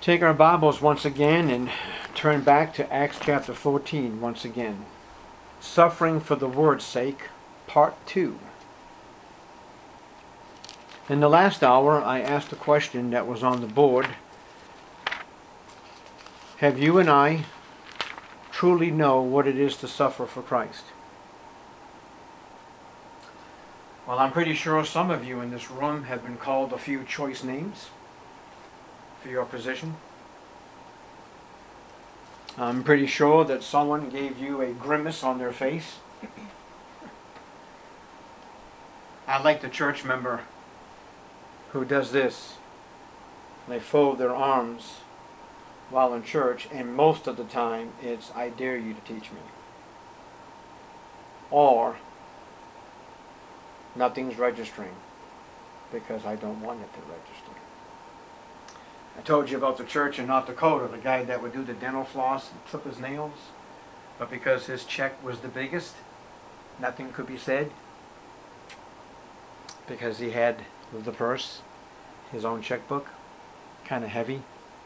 Take our Bibles once again and turn back to Acts chapter 14 once again. Suffering for the word's sake, part 2. In the last hour, I asked a question that was on the board. Have you and I truly know what it is to suffer for Christ? Well, I'm pretty sure some of you in this room have been called a few choice names for your position. I'm pretty sure that someone gave you a grimace on their face. I like the church member who does this. They fold their arms while in church, and most of the time it's, "I dare you to teach me." Or, "Nothing's registering because I don't want it to register." I told you about the church in North Dakota, the guy that would do the dental floss and clip his nails, but because his check was the biggest, nothing could be said because he had the purse, his own checkbook, kind of heavy.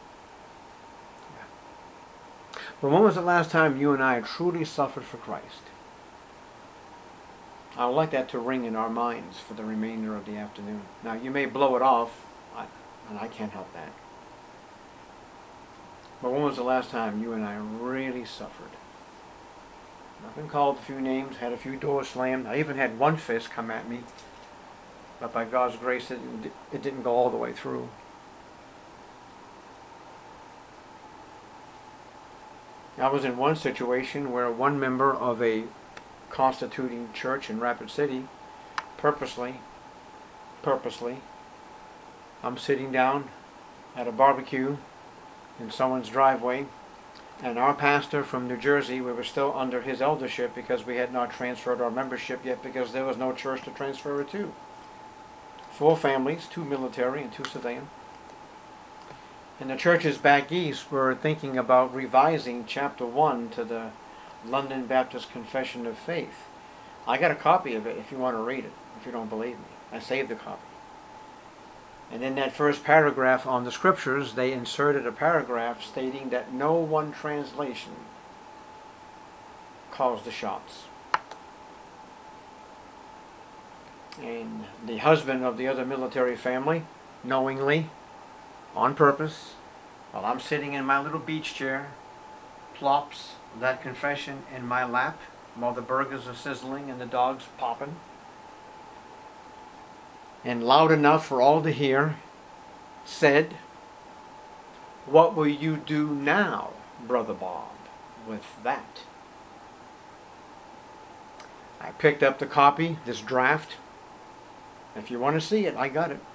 Yeah. But when was the last time you and I truly suffered for Christ? I would like that to ring in our minds for the remainder of the afternoon. Now, you may blow it off, and I can't help that. But when was the last time you and I really suffered? I've been called a few names, had a few doors slammed. I even had one fist come at me. But by God's grace, it didn't go all the way through. I was in one situation where one member of a constituting church in Rapid City, purposely, I'm sitting down at a barbecue in someone's driveway, and our pastor from New Jersey, we were still under his eldership because we had not transferred our membership yet because there was no church to transfer it to. 4 families, 2 military and 2 civilian. And the churches back east were thinking about revising chapter 1 to the London Baptist Confession of Faith. I got a copy of it if you want to read it, if you don't believe me. I saved the copy. And in that first paragraph on the scriptures, they inserted a paragraph stating that no one translation calls the shots. And the husband of the other military family, knowingly, on purpose, while I'm sitting in my little beach chair, plops that confession in my lap while the burgers are sizzling and the dogs popping. And loud enough for all to hear, said, "What will you do now, Brother Bob, with that?" I picked up the copy, this draft. If you want to see it, I got it.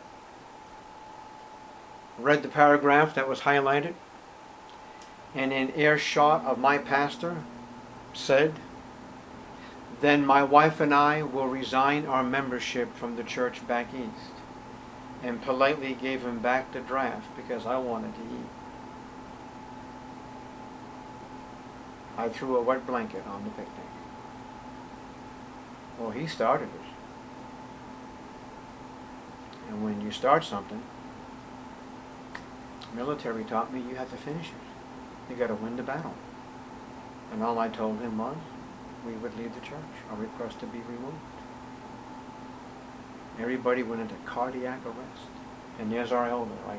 Read the paragraph that was highlighted, and in earshot of my pastor said, "Then my wife and I will resign our membership from the church back east," and politely gave him back the draft because I wanted to eat. I threw a wet blanket on the picnic. Well, he started it. And when you start something, military taught me you have to finish it. You got to win the battle. And all I told him was, we would leave the church or request to be removed. Everybody went into cardiac arrest. And there's our elder right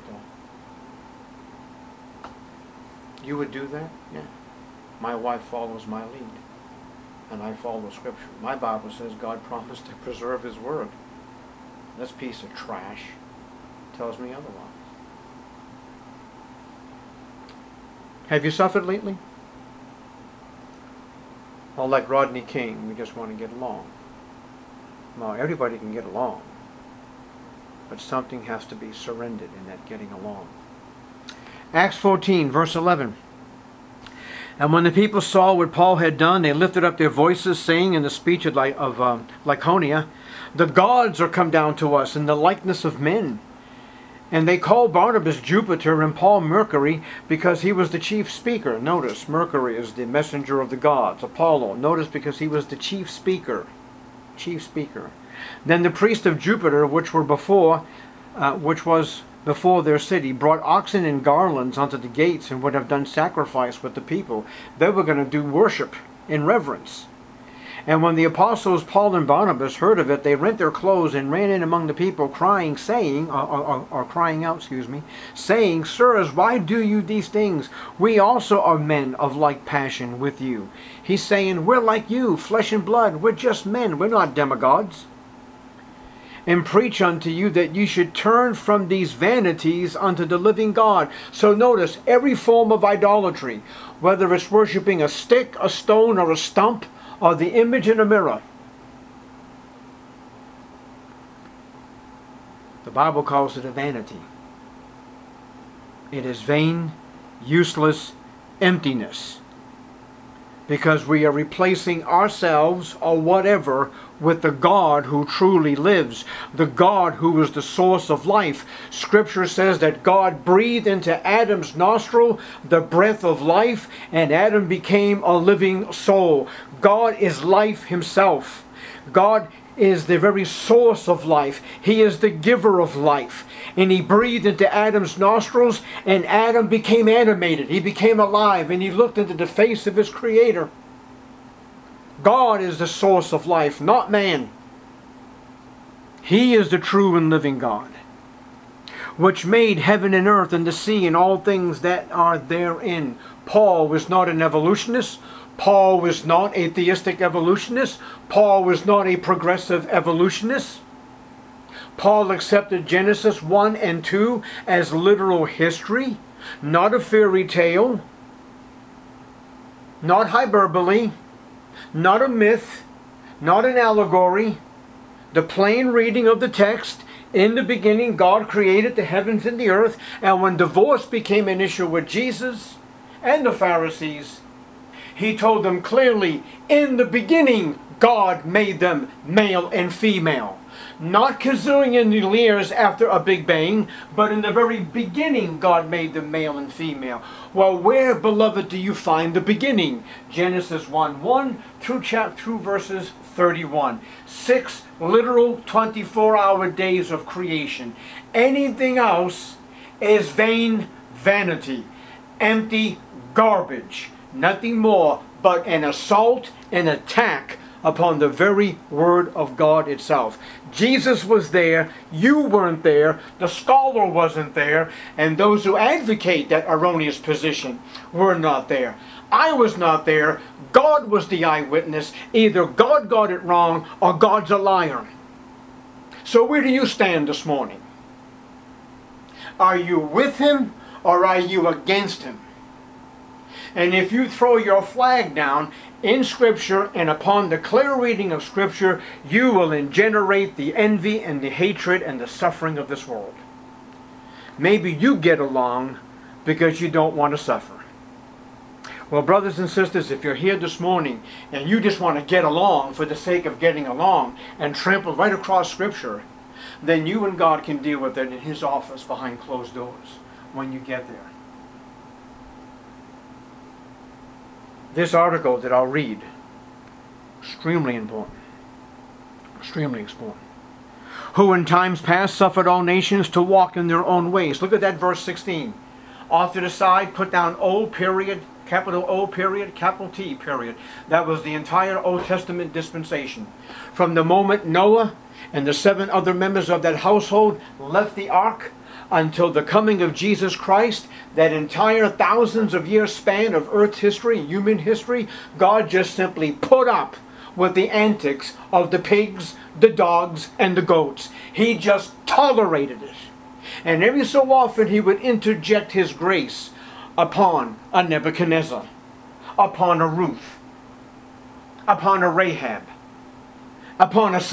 there. You would do that? Yeah. My wife follows my lead. And I follow Scripture. My Bible says God promised to preserve His Word. This piece of trash tells me otherwise. Have you suffered lately? Well, like Rodney King, we just want to get along. Well, everybody can get along, but something has to be surrendered in that getting along. Acts 14, verse 11. And when the people saw what Paul had done, they lifted up their voices, saying in the speech of Lycaonia, "The gods are come down to us in the likeness of men." And they called Barnabas Jupiter and Paul Mercury because he was the chief speaker. Notice, Mercury is the messenger of the gods. Apollo, notice, because he was the chief speaker. Then the priest of Jupiter, which was before their city, brought oxen and garlands unto the gates, and would have done sacrifice with the people. They were going to do worship in reverence. And when the apostles Paul and Barnabas heard of it, they rent their clothes and ran in among the people, crying, saying, crying out, saying, Sirs, why do you these things? We also are men of like passion with you. He's saying, we're like you, flesh and blood. We're just men. We're not demigods. And preach unto you that you should turn from these vanities unto the living God. So notice, every form of idolatry, whether it's worshiping a stick, a stone, or a stump, or the image in a mirror, the Bible calls it a vanity. It is vain, useless emptiness, because we are replacing ourselves or whatever with the God who truly lives, the God who is the source of life. Scripture says that God breathed into Adam's nostril the breath of life, and Adam became a living soul. God is life himself. God is the very source of life. He is the giver of life. And he breathed into Adam's nostrils, and Adam became animated. He became alive, and he looked into the face of his Creator. God is the source of life, not man. He is the true and living God, which made heaven and earth and the sea and all things that are therein. Paul was not an evolutionist. Paul was not a theistic evolutionist. Paul was not a progressive evolutionist. Paul accepted Genesis 1 and 2 as literal history, not a fairy tale, not hyperbole, not a myth, not an allegory. The plain reading of the text: in the beginning God created the heavens and the earth. And when divorce became an issue with Jesus and the Pharisees, he told them clearly, in the beginning God made them male and female. Not gazillion years after a Big Bang, but in the very beginning God made them male and female. Well, where, beloved, do you find the beginning? Genesis 1:1 through verses 31. 6 literal 24-hour days of creation. Anything else is vain vanity, empty garbage. Nothing more but an assault, an attack upon the very Word of God itself. Jesus was there, you weren't there, the scholar wasn't there, and those who advocate that erroneous position were not there. I was not there. God was the eyewitness. Either God got it wrong or God's a liar. So where do you stand this morning? Are you with him or are you against him? And if you throw your flag down in Scripture and upon the clear reading of Scripture, you will generate the envy and the hatred and the suffering of this world. Maybe you get along because you don't want to suffer. Well, brothers and sisters, if you're here this morning and you just want to get along for the sake of getting along and trample right across Scripture, then you and God can deal with it in His office behind closed doors when you get there. This article that I'll read, extremely important. Extremely important. Who in times past suffered all nations to walk in their own ways. Look at that verse 16. Off to the side, put down O period, capital O period, capital T period. That was the entire Old Testament dispensation. From the moment Noah and the 7 other members of that household left the ark until the coming of Jesus Christ, that entire thousands of year span of earth's history, human history, God just simply put up with the antics of the pigs, the dogs, and the goats. He just tolerated it. And every so often He would interject His grace upon a Nebuchadnezzar, upon a Ruth, upon a Rahab, upon a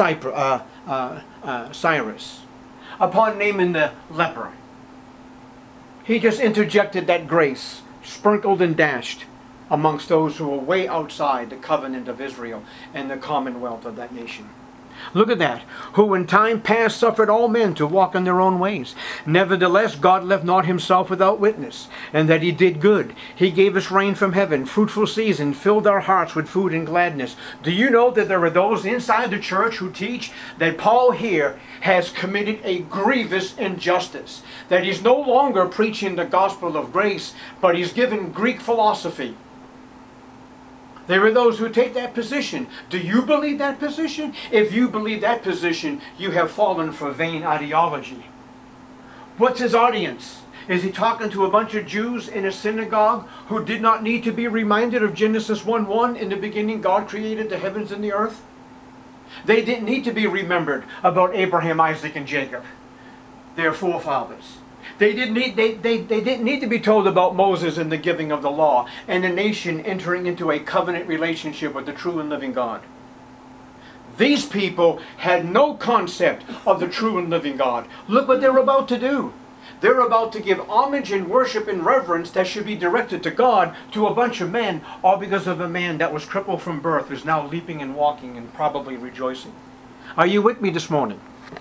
Cyrus, upon Naaman the leper. He just interjected that grace, sprinkled and dashed amongst those who were way outside the covenant of Israel and the commonwealth of that nation. Look at that. Who in time past suffered all men to walk in their own ways. Nevertheless, God left not himself without witness, and that he did good. He gave us rain from heaven, fruitful season, filled our hearts with food and gladness. Do you know that there are those inside the church who teach that Paul here has committed a grievous injustice? That he's no longer preaching the gospel of grace, but he's given Greek philosophy. There are those who take that position. Do you believe that position? If you believe that position, you have fallen for vain ideology. What's his audience? Is he talking to a bunch of Jews in a synagogue who did not need to be reminded of Genesis 1:1? In the beginning, God created the heavens and the earth. They didn't need to be remembered about Abraham, Isaac, and Jacob, their forefathers. They didn't need to be told about Moses and the giving of the law and the nation entering into a covenant relationship with the true and living God. These people had no concept of the true and living God. Look what they're about to do. They're about to give homage and worship and reverence that should be directed to God to a bunch of men, all because of a man that was crippled from birth who's now leaping and walking and probably rejoicing. Are you with me this morning?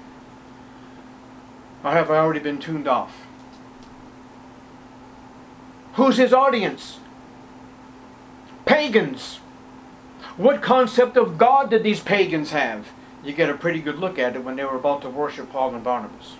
Or have I already been tuned off? Who's his audience? Pagans. What concept of God did these pagans have? You get a pretty good look at it when they were about to worship Paul and Barnabas.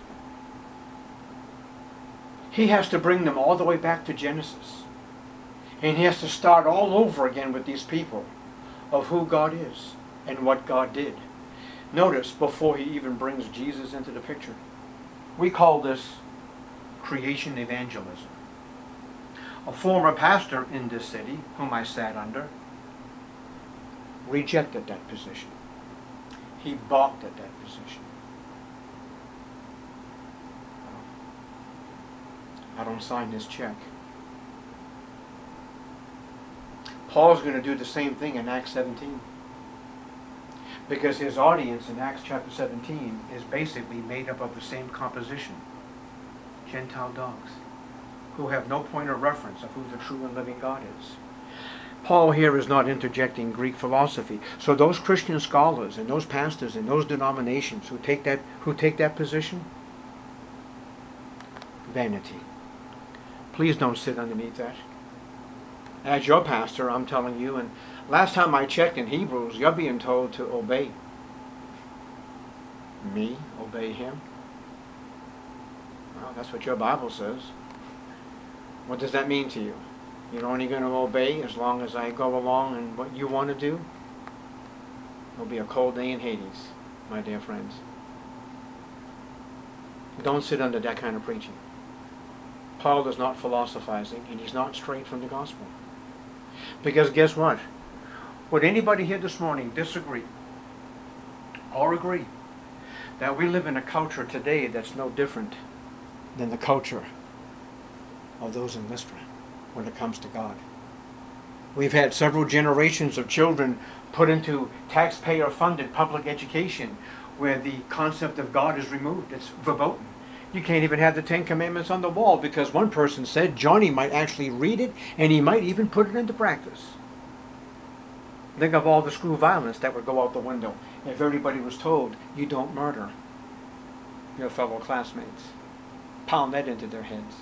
He has to bring them all the way back to Genesis. And he has to start all over again with these people of who God is and what God did. Notice, before he even brings Jesus into the picture. We call this creation evangelism. A former pastor in this city, whom I sat under, rejected that position. He balked at that position. I don't sign this check. Paul's going to do the same thing in Acts 17. Because his audience in Acts chapter 17 is basically made up of the same composition. Gentile dogs, who have no point of reference of who the true and living God is. Paul here is not interjecting Greek philosophy. So those Christian scholars and those pastors and those denominations who take that position, vanity. Please don't sit underneath that. As your pastor, I'm telling you, and last time I checked in Hebrews, you're being told to obey. Me? Obey him? Well, that's what your Bible says. What does that mean to you? You're only going to obey as long as I go along and what you want to do? It'll be a cold day in Hades, my dear friends. Don't sit under that kind of preaching. Paul is not philosophizing, and he's not strayed from the gospel. Because guess what? Would anybody here this morning disagree or agree that we live in a culture today that's no different than the culture of those in Lystra when it comes to God? We've had several generations of children put into taxpayer-funded public education where the concept of God is removed. It's verboten. You can't even have the Ten Commandments on the wall because one person said Johnny might actually read it and he might even put it into practice. Think of all the school violence that would go out the window if everybody was told you don't murder your fellow classmates. Pound that into their heads.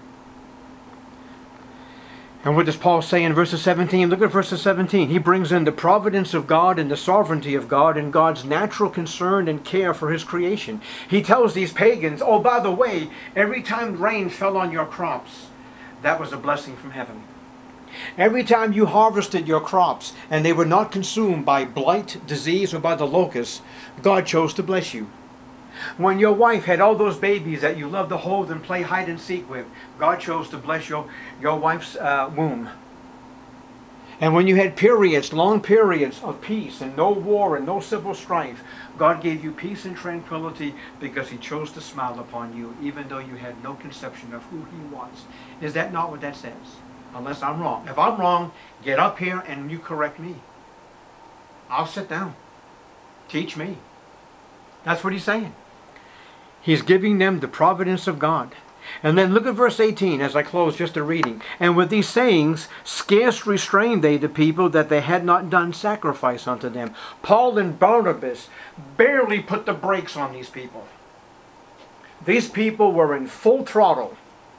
And what does Paul say in verses 17? Look at verses 17. He brings in the providence of God and the sovereignty of God and God's natural concern and care for his creation. He tells these pagans, oh, by the way, every time rain fell on your crops, that was a blessing from heaven. Every time you harvested your crops and they were not consumed by blight, disease, or by the locusts, God chose to bless you. When your wife had all those babies that you loved to hold and play hide and seek with, God chose to bless your wife's womb. And when you had periods, long periods of peace and no war and no civil strife, God gave you peace and tranquility because he chose to smile upon you even though you had no conception of who he was. Is that not what that says? Unless I'm wrong. If I'm wrong, get up here and you correct me. I'll sit down. Teach me. That's what he's saying. He's giving them the providence of God. And then look at verse 18 as I close just a reading. And with these sayings, scarce restrained they the people that they had not done sacrifice unto them. Paul and Barnabas barely put the brakes on these people. These people were in full throttle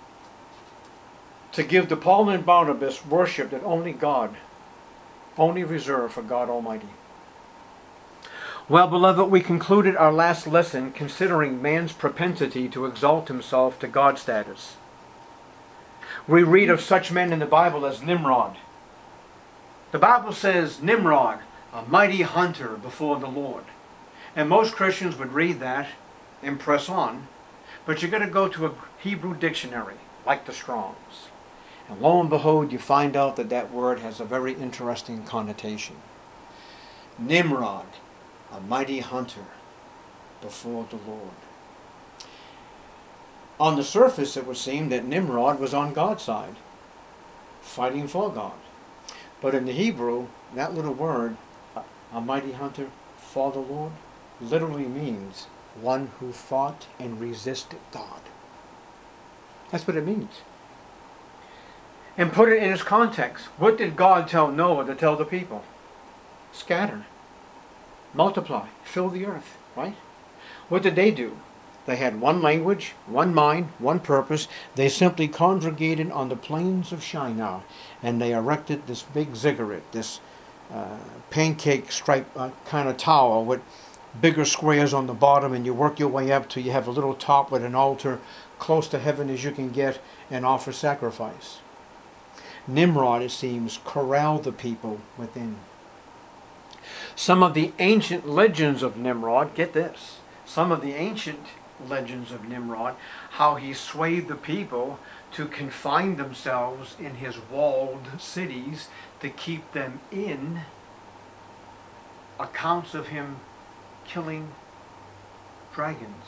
to give to Paul and Barnabas worship that only God, only reserved for God Almighty. Well, beloved, we concluded our last lesson considering man's propensity to exalt himself to God status. We read of such men in the Bible as Nimrod. The Bible says Nimrod, a mighty hunter before the Lord. And most Christians would read that and press on, but you're going to go to a Hebrew dictionary like the Strong's. And lo and behold, you find out that that word has a very interesting connotation. Nimrod, a mighty hunter before the Lord. On the surface, it would seem that Nimrod was on God's side, fighting for God. But in the Hebrew, that little word, a mighty hunter for the Lord, literally means one who fought and resisted God. That's what it means. And put it in its context. What did God tell Noah to tell the people? Scatter. Multiply, fill the earth, right? What did they do? They had one language, one mind, one purpose. They simply congregated on the plains of Shinar, and they erected this big ziggurat, this pancake stripe kind of tower with bigger squares on the bottom, and you work your way up till you have a little top with an altar close to heaven as you can get, and offer sacrifice. Nimrod, it seems, corralled the people within. Some of the ancient legends of Nimrod, get this, some of the ancient legends of Nimrod, how he swayed the people to confine themselves in his walled cities to keep them in, accounts of him killing dragons,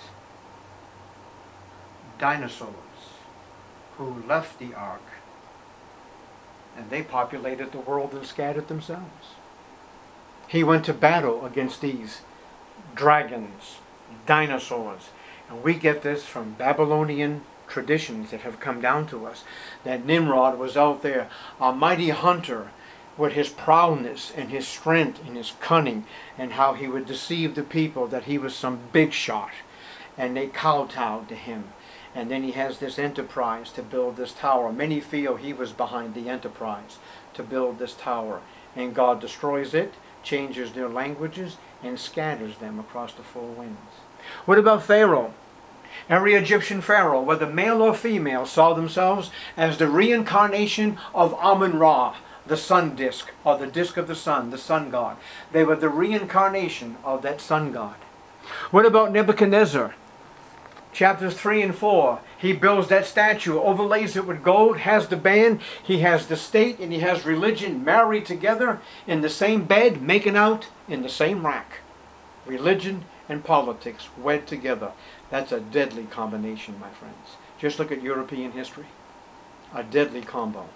dinosaurs, who left the ark, and they populated the world and scattered themselves. He went to battle against these dragons, dinosaurs. And we get this from Babylonian traditions that have come down to us, that Nimrod was out there, a mighty hunter, with his prowess and his strength and his cunning, and how he would deceive the people that he was some big shot, and they kowtowed to him. And then he has this enterprise to build this tower. Many feel he was behind the enterprise to build this tower, and God destroys it, changes their languages, and scatters them across the four winds. What about Pharaoh? Every Egyptian pharaoh, whether male or female, saw themselves as the reincarnation of Amun-Ra, the sun disk, or the disk of the sun god. They were the reincarnation of that sun god. What about Nebuchadnezzar? Chapters 3 and 4, he builds that statue, overlays it with gold, has the band, he has the state, and he has religion married together in the same bed, making out in the same rack. Religion and politics wed together. That's a deadly combination, my friends. Just look at European history. A deadly combo.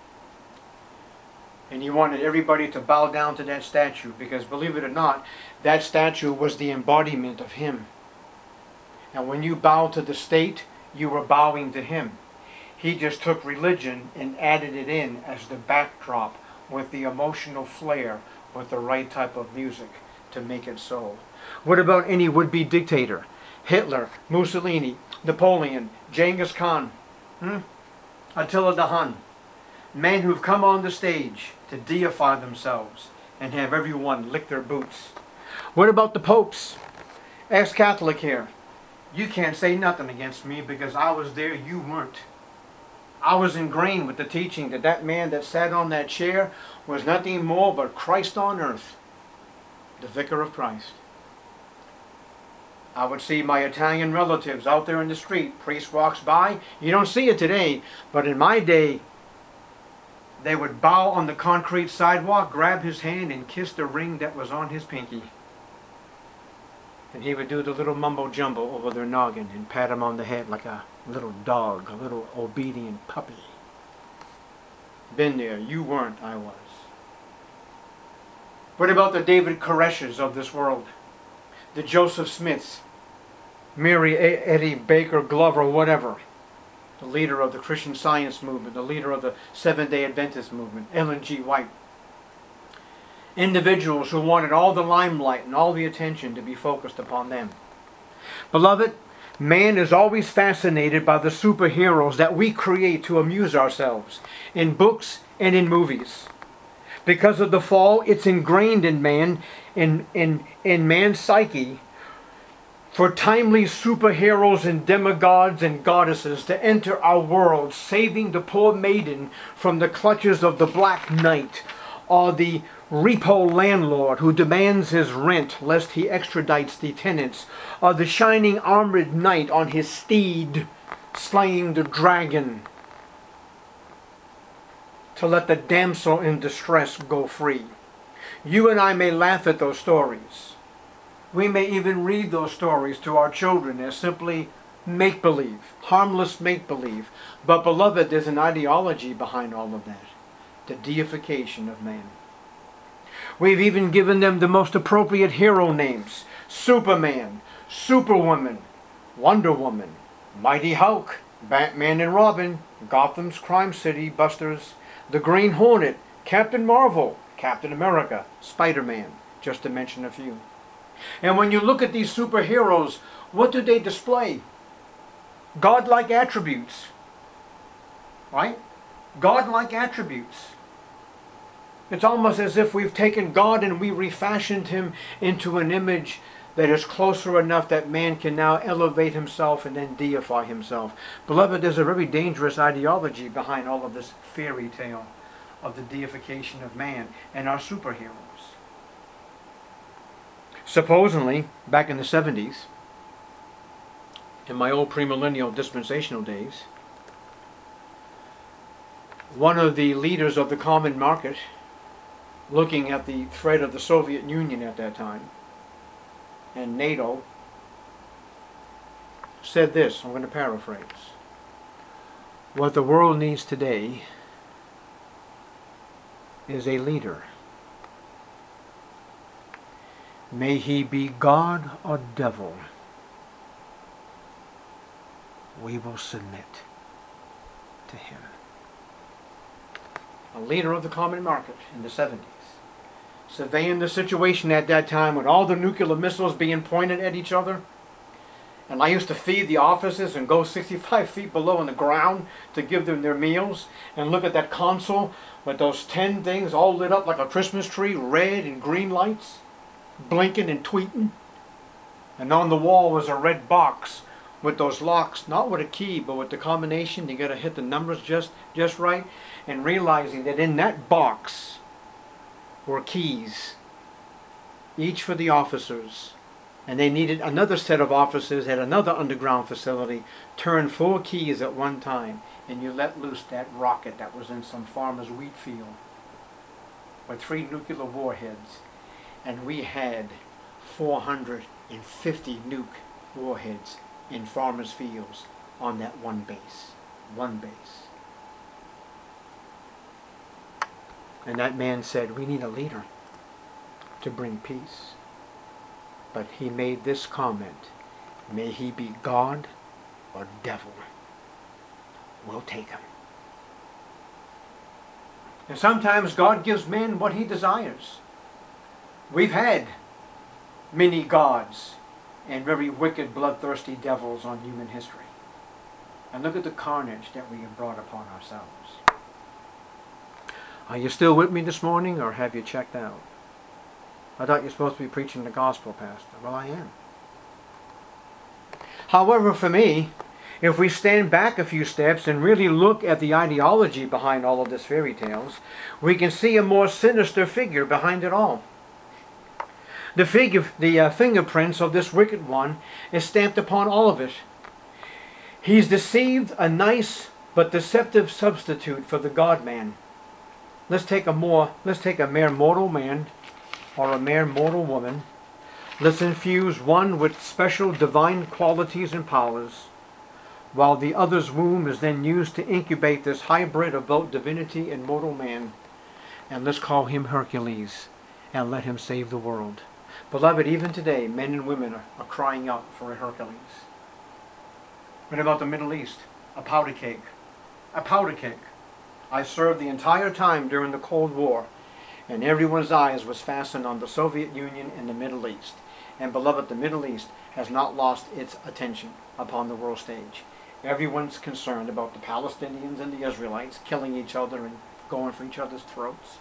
And he wanted everybody to bow down to that statue because, believe it or not, that statue was the embodiment of him. And when you bow to the state, you were bowing to him. He just took religion and added it in as the backdrop with the emotional flair, with the right type of music to make it so. What about any would-be dictator? Hitler, Mussolini, Napoleon, Genghis Khan, Attila the Hun. Men who've come on the stage to deify themselves and have everyone lick their boots. What about the popes? Ex-Catholic here. You can't say nothing against me because I was there, you weren't. I was ingrained with the teaching that that man that sat on that chair was nothing more but Christ on earth, the vicar of Christ. I would see my Italian relatives out there in the street. Priest walks by. You don't see it today, but in my day, they would bow on the concrete sidewalk, grab his hand, and kiss the ring that was on his pinky. And he would do the little mumbo-jumbo over their noggin and pat him on the head like a little dog, a little obedient puppy. Been there. You weren't, I was. What about the David Koreshes of this world? The Joseph Smiths, Mary Eddie Baker Glover, whatever. the leader of the Christian Science movement, the leader of the Seventh-day Adventist movement, Ellen G. White. Individuals who wanted all the limelight and all the attention to be focused upon them. Beloved, man is always fascinated by the superheroes that we create to amuse ourselves in books and in movies. Because of the fall, it's ingrained in man, in man's psyche, for timely superheroes and demigods and goddesses to enter our world, saving the poor maiden from the clutches of the Black Knight, or the repo landlord who demands his rent lest he extradites the tenants, or the shining armored knight on his steed slaying the dragon to let the damsel in distress go free. You and I may laugh at those stories. We may even read those stories to our children as simply make-believe, harmless make-believe. But beloved, there's an ideology behind all of that. The deification of man. We've even given them the most appropriate hero names. Superman, Superwoman, Wonder Woman, Mighty Hulk, Batman and Robin, Gotham's Crime City Busters, the Green Hornet, Captain Marvel, Captain America, Spider-Man, just to mention a few. And when you look at these superheroes, what do they display? God-like attributes. Right? God-like attributes. It's almost as if we've taken God and we refashioned him into an image that is closer enough that man can now elevate himself and then deify himself. Beloved, there's a very dangerous ideology behind all of this fairy tale of the deification of man and our superheroes. Supposedly, back in the 70s, in my old premillennial dispensational days, one of the leaders of the common market, looking at the threat of the Soviet Union at that time, and NATO, said this, I'm going to paraphrase. What the world needs today is a leader. May he be God or devil, we will submit to him. A leader of the common market in the 70s, surveying the situation at that time with all the nuclear missiles being pointed at each other. And I used to feed the officers and go 65 feet below on the ground to give them their meals and look at that console with those 10 things all lit up like a Christmas tree, red and green lights, blinking and tweeting. And on the wall was a red box with those locks, not with a key, but with the combination. You got to hit the numbers just right. And realizing that in that box were keys, each for the officers. And they needed another set of officers at another underground facility, turn 4 keys at one time, and you let loose that rocket that was in some farmer's wheat field with 3 nuclear warheads. And we had 450 nuke warheads in farmers' fields on that one base. One base. And that man said, we need a leader to bring peace. But he made this comment, may he be God or devil, we'll take him. And sometimes God gives man what he desires. We've had many gods and very wicked, bloodthirsty devils on human history. And look at the carnage that we have brought upon ourselves. Are you still with me this morning, or have you checked out? I thought you were supposed to be preaching the gospel, Pastor. Well, I am. However, for me, if we stand back a few steps and really look at the ideology behind all of this fairy tales, we can see a more sinister figure behind it all. The fingerprints of this wicked one is stamped upon all of it. He's deceived a nice but deceptive substitute for the God-man. Let's take a mere mortal man or a mere mortal woman. Let's infuse one with special divine qualities and powers, while the other's womb is then used to incubate this hybrid of both divinity and mortal man. And let's call him Hercules and let him save the world. Beloved, even today, men and women are crying out for a Hercules. What about the Middle East? a powder keg. A powder keg. I served the entire time during the Cold War, and everyone's eyes was fastened on the Soviet Union and the Middle East. And beloved, the Middle East has not lost its attention upon the world stage. Everyone's concerned about the Palestinians and the Israelites killing each other and going for each other's throats.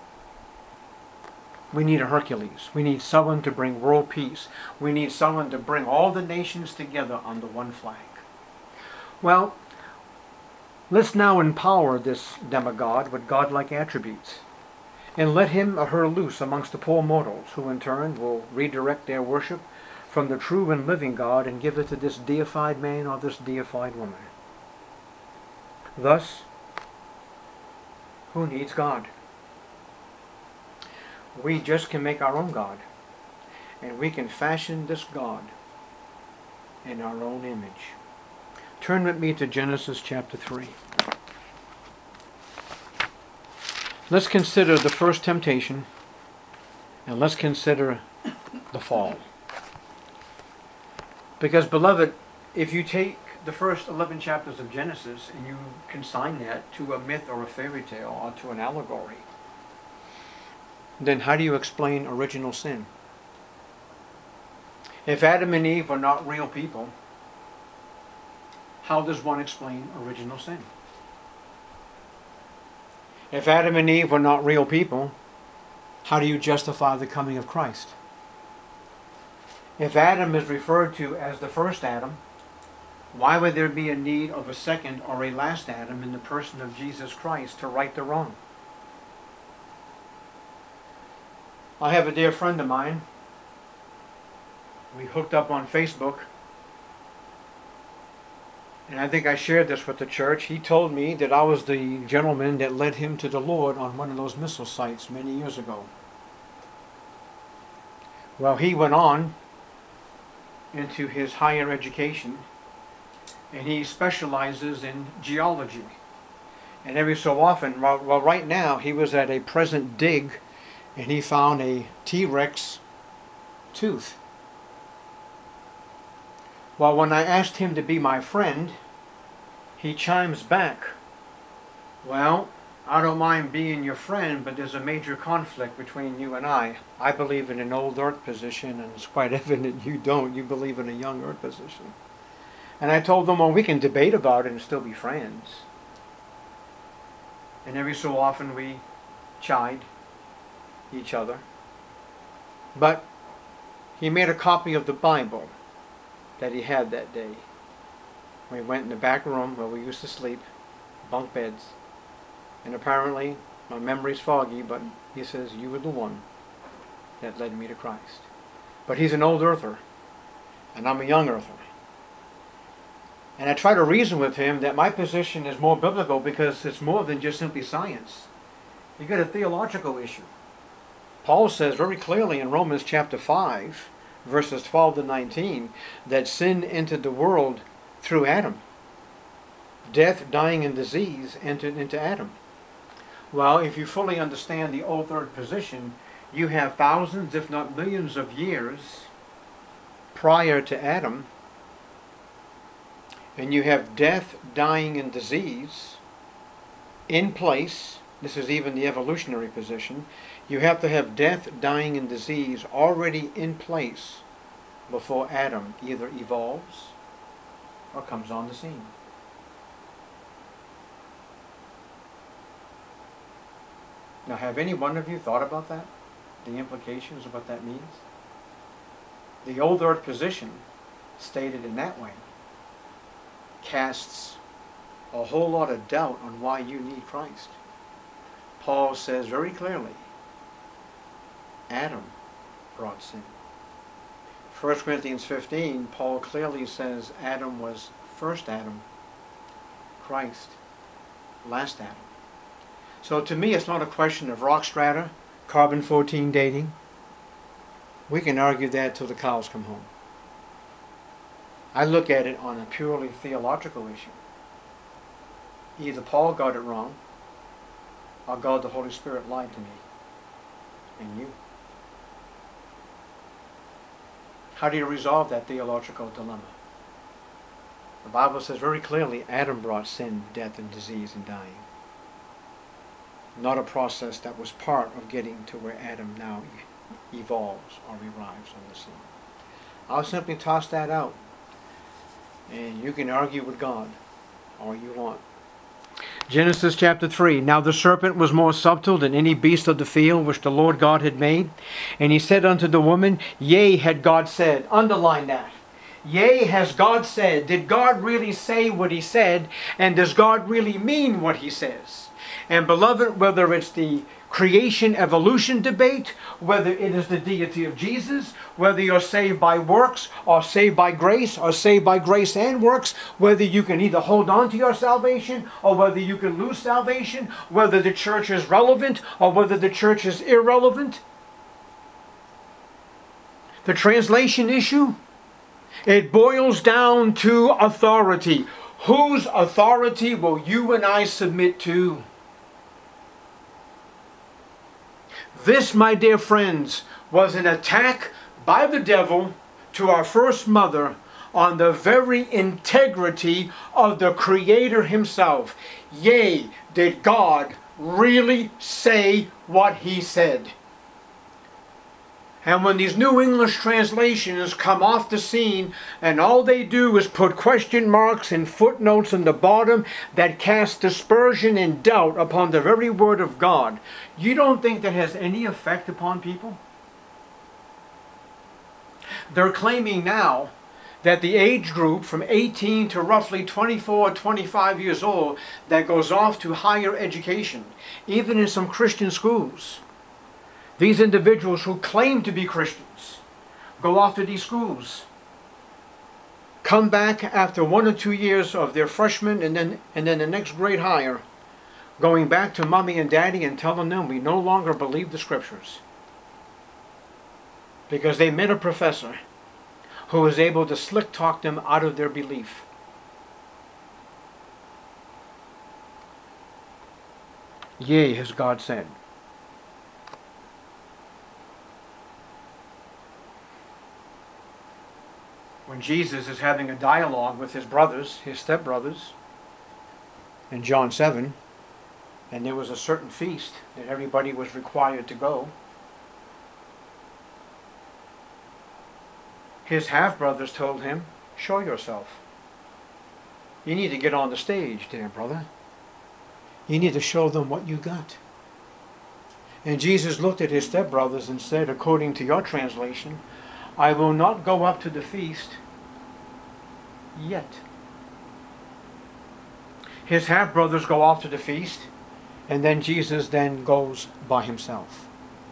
We need a Hercules. We need someone to bring world peace. We need someone to bring all the nations together under one flag. Well, let's now empower this demigod with godlike attributes, and let him or her loose amongst the poor mortals, who in turn will redirect their worship from the true and living God and give it to this deified man or this deified woman. Thus, who needs God? We just can make our own God, and we can fashion this God in our own image. Turn with me to Genesis chapter 3. Let's consider the first temptation, and let's consider the fall. Because, beloved, if you take the first 11 chapters of Genesis and you consign that to a myth or a fairy tale or to an allegory, then how do you explain original sin? If Adam and Eve are not real people, how does one explain original sin? If Adam and Eve were not real people, how do you justify the coming of Christ? If Adam is referred to as the first Adam, why would there be a need of a second or a last Adam in the person of Jesus Christ to right the wrong? I have a dear friend of mine. We hooked up on Facebook. And I think I shared this with the church. He told me that I was the gentleman that led him to the Lord on one of those missile sites many years ago. Well, he went on into his higher education, and he specializes in geology. And every so often, well, right now, he was at a present dig, and he found a T-Rex tooth. Well, when I asked him to be my friend, he chimes back, well, I don't mind being your friend, but there's a major conflict between you and I. I believe in an old earth position, and it's quite evident you don't. You believe in a young earth position. And I told him, well, we can debate about it and still be friends. And every so often we chide each other. But he made a copy of the Bible that he had that day. We went in the back room where we used to sleep, bunk beds. And apparently, my memory's foggy, but he says, you were the one that led me to Christ. But he's an old earther, and I'm a young earther. And I try to reason with him that my position is more biblical because it's more than just simply science. You got a theological issue. Paul says very clearly in Romans chapter 5, verses 12 to 19, that sin entered the world through Adam. Death, dying, and disease entered into Adam. Well, if you fully understand the old earth position, you have thousands, if not millions of years prior to Adam, and you have death, dying, and disease in place. This is even the evolutionary position. You have to have death, dying, and disease already in place before Adam either evolves or comes on the scene. Now, have any one of you thought about that? The implications of what that means? The old earth position, stated in that way, casts a whole lot of doubt on why you need Christ. Paul says very clearly, Adam brought sin. 1 Corinthians 15, Paul clearly says Adam was first Adam, Christ, last Adam. So to me, it's not a question of rock strata, carbon-14 dating. We can argue that till the cows come home. I look at it on a purely theological issue. Either Paul got it wrong, or God the Holy Spirit lied to me and you. How do you resolve that theological dilemma? The Bible says very clearly Adam brought sin, death, and disease and dying. Not a process that was part of getting to where Adam now evolves or arrives on the scene. I'll simply toss that out. And you can argue with God all you want. Genesis chapter 3. Now the serpent was more subtle than any beast of the field which the Lord God had made. And he said unto the woman, Yea, had God said. Underline that. Yea, has God said. Did God really say what he said? And does God really mean what he says? And beloved, whether it's the creation evolution debate, whether it is the deity of Jesus, whether you're saved by works or saved by grace and works, whether you can either hold on to your salvation or whether you can lose salvation, whether the church is relevant or whether the church is irrelevant. The translation issue, it boils down to authority. Whose authority will you and I submit to? This, my dear friends, was an attack by the devil to our first mother on the very integrity of the Creator himself. Yea, did God really say what he said? And when these New English translations come off the scene and all they do is put question marks and footnotes in the bottom that cast dispersion and doubt upon the very word of God, you don't think that has any effect upon people? They're claiming now that the age group from 18 to roughly 24 or 25 years old that goes off to higher education, even in some Christian schools, these individuals who claim to be Christians go off to these schools, come back after 1 or 2 years of their freshman and then the next grade higher, going back to mommy and daddy and telling them we no longer believe the scriptures. Because they met a professor who was able to slick talk them out of their belief. Yea, has God said. When Jesus is having a dialogue with his brothers, his stepbrothers, in John 7, and there was a certain feast that everybody was required to go, his half-brothers told him, show yourself. You need to get on the stage, dear brother. You need to show them what you got. And Jesus looked at his stepbrothers and said, according to your translation, I will not go up to the feast yet. His half-brothers go off to the feast, and then Jesus then goes by himself.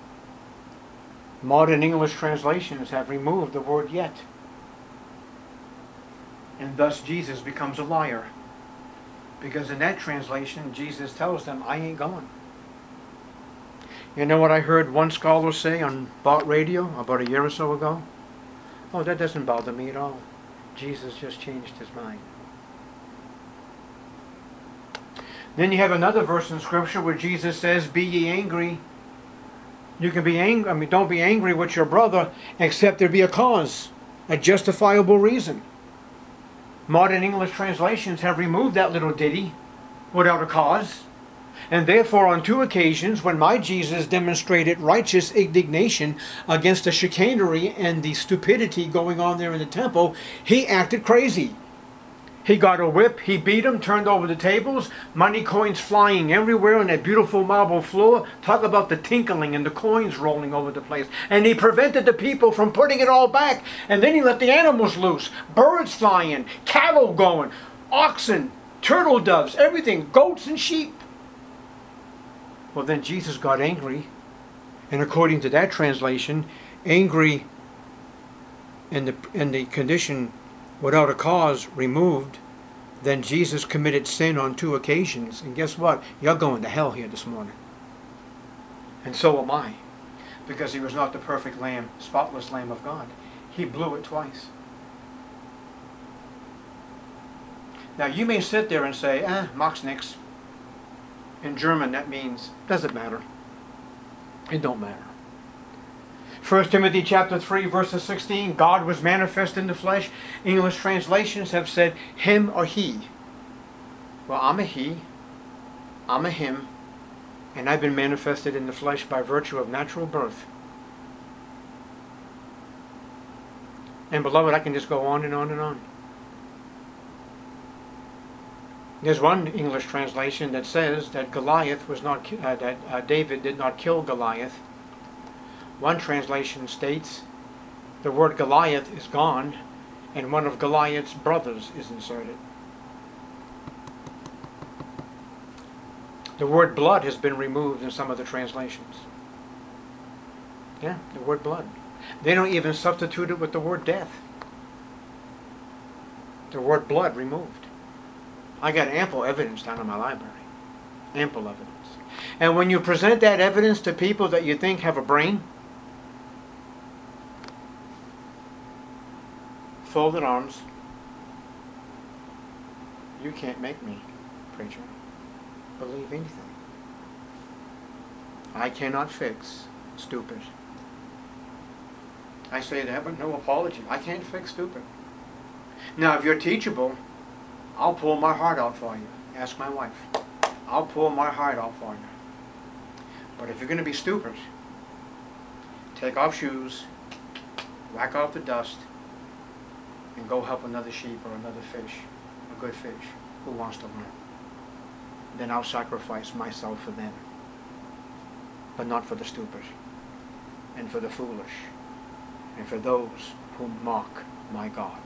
Modern English translations have removed the word yet. And thus Jesus becomes a liar. Because in that translation, Jesus tells them, I ain't going. You know what I heard one scholar say on Bart Radio about a year or so ago? Oh, that doesn't bother me at all. Jesus just changed his mind. Then you have another verse in Scripture where Jesus says, be ye angry. You can be angry, don't be angry with your brother except there be a cause, a justifiable reason. Modern English translations have removed that little ditty, without a cause. And therefore on 2 occasions when my Jesus demonstrated righteous indignation against the chicanery and the stupidity going on there in the temple, he acted crazy. He got a whip, he beat him, turned over the tables, money coins flying everywhere on that beautiful marble floor. Talk about the tinkling and the coins rolling over the place. And he prevented the people from putting it all back. And then he let the animals loose. Birds flying, cattle going, oxen, turtle doves, everything, goats and sheep. Well, then Jesus got angry. And according to that translation, angry in the condition without a cause removed, then Jesus committed sin on 2 occasions. And guess what? You're going to hell here this morning. And so am I. Because he was not the perfect lamb, spotless lamb of God. He blew it twice. Now you may sit there and say, macht's nix. In German that means, doesn't matter. It don't matter. 1 Timothy chapter 3 verses 16, God was manifest in the flesh. English translations have said him or he. Well, I'm a he, I'm a him, and I've been manifested in the flesh by virtue of natural birth. And beloved, I can just go on and on and on. There's one English translation that says that Goliath was not David did not kill Goliath. One translation states the word Goliath is gone, and one of Goliath's brothers is inserted. The word blood has been removed in some of the translations. Yeah, the word blood. They don't even substitute it with the word death. The word blood removed. I got ample evidence down in my library. Ample evidence. And when you present that evidence to people that you think have a brain, folded arms, you can't make me, preacher, believe anything. I cannot fix stupid. I say that, but no apology. I can't fix stupid. Now, if you're teachable, I'll pull my heart out for you. Ask my wife. I'll pull my heart out for you. But if you're going to be stupid, take off shoes, whack off the dust, and go help another sheep or another fish, a good fish, who wants to learn. Then I'll sacrifice myself for them. But not for the stupid, and for the foolish, and for those who mock my God.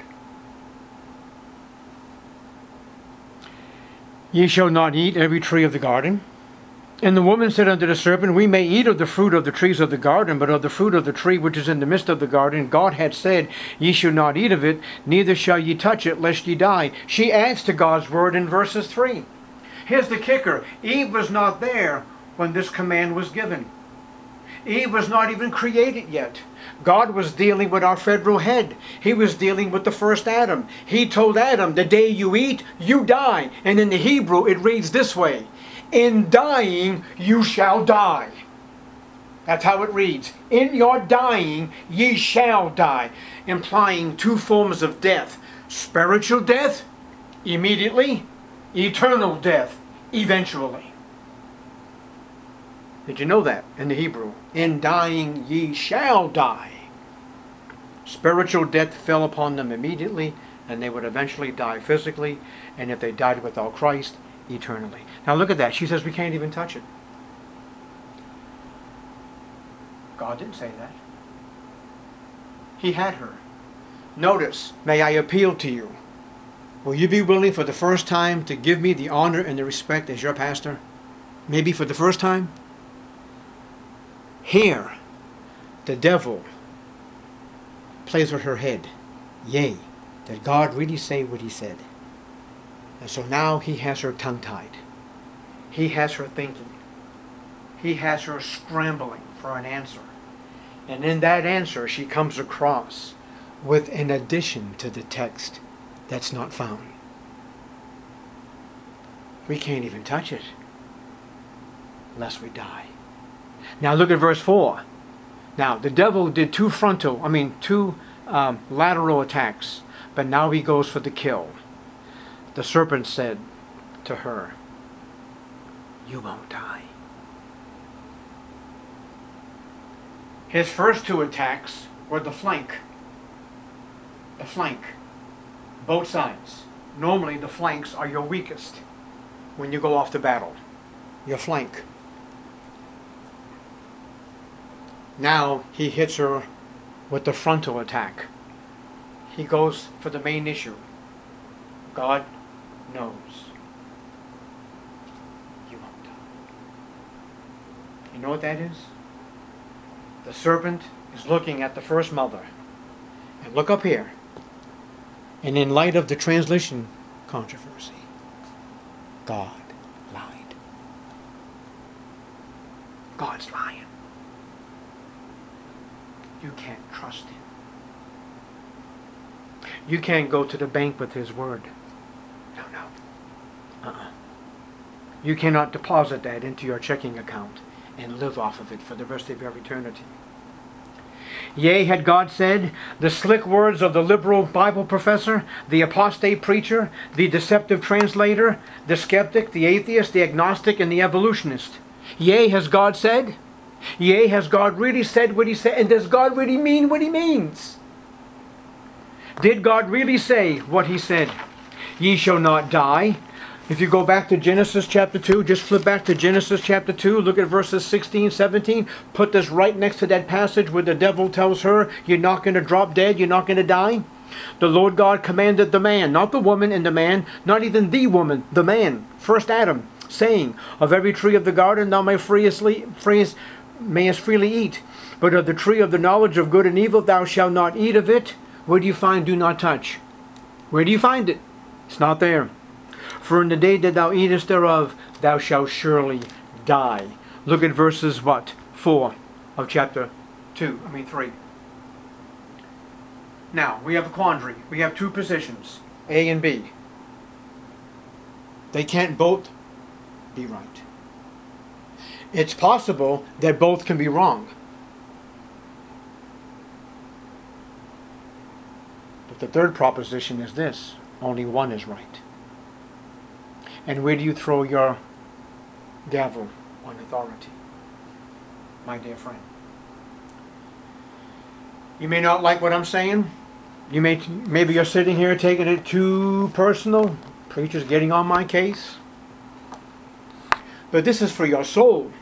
Ye shall not eat every tree of the garden. And the woman said unto the serpent, We may eat of the fruit of the trees of the garden, but of the fruit of the tree which is in the midst of the garden, God had said, Ye shall not eat of it, neither shall ye touch it, lest ye die. She adds to God's word in verses 3. Here's the kicker. Eve was not there when this command was given. Eve was not even created yet. God was dealing with our federal head. He was dealing with the first Adam. He told Adam, the day you eat, you die. And in the Hebrew, it reads this way, in dying, you shall die. That's how it reads. In your dying, ye shall die. Implying two forms of death. Spiritual death, immediately. Eternal death, eventually. Did you know that in the Hebrew? In dying ye shall die. Spiritual death fell upon them immediately, and they would eventually die physically, and if they died without Christ, eternally. Now look at that. She says we can't even touch it. God didn't say that. He had her. Notice, may I appeal to you. Will you be willing for the first time to give me the honor and the respect as your pastor? Maybe for the first time? Here, the devil plays with her head. Yea, did God really say what he said? And so now he has her tongue-tied. He has her thinking. He has her scrambling for an answer. And in that answer, she comes across with an addition to the text that's not found. We can't even touch it lest we die. Now look at verse 4. Now the devil did two lateral attacks, but now he goes for the kill. The serpent said to her, you won't die. His first two attacks were the flank. The flank. Both sides. Normally the flanks are your weakest when you go off to battle. Your flank. Now he hits her with the frontal attack. He goes for the main issue. God knows you won't die. You know what that is? The serpent is looking at the first mother. And look up here. And in light of the translation controversy, God lied. God's lying. You can't trust him. You can't go to the bank with his word. No. You cannot deposit that into your checking account and live off of it for the rest of your eternity. Yea, had God said, the slick words of the liberal Bible professor, the apostate preacher, the deceptive translator, the skeptic, the atheist, the agnostic, and the evolutionist. Yea, has God said? Yea, has God really said what he said? And does God really mean what he means? Did God really say what he said? Ye shall not die. If you go back to Genesis chapter 2, just flip back to Genesis chapter 2, look at verses 16, 17. Put this right next to that passage where the devil tells her, you're not going to drop dead, you're not going to die. The Lord God commanded the man, not the woman and the man, not even the woman, the man, first Adam, saying, of every tree of the garden thou mayest freely eat, but of the tree of the knowledge of good and evil thou shalt not eat of it. Where do you find do not touch? Where do you find it? It's not there. For in the day that thou eatest thereof, thou shalt surely die. Look at verses what? 4 of chapter 3. Now, we have a quandary. We have two positions, A and B. They can't both be right. It's possible that both can be wrong. But the third proposition is this: only one is right. And where do you throw your gavel on authority, my dear friend? You may not like what I'm saying. Maybe you're sitting here taking it too personal. Preacher's getting on my case. But this is for your soul.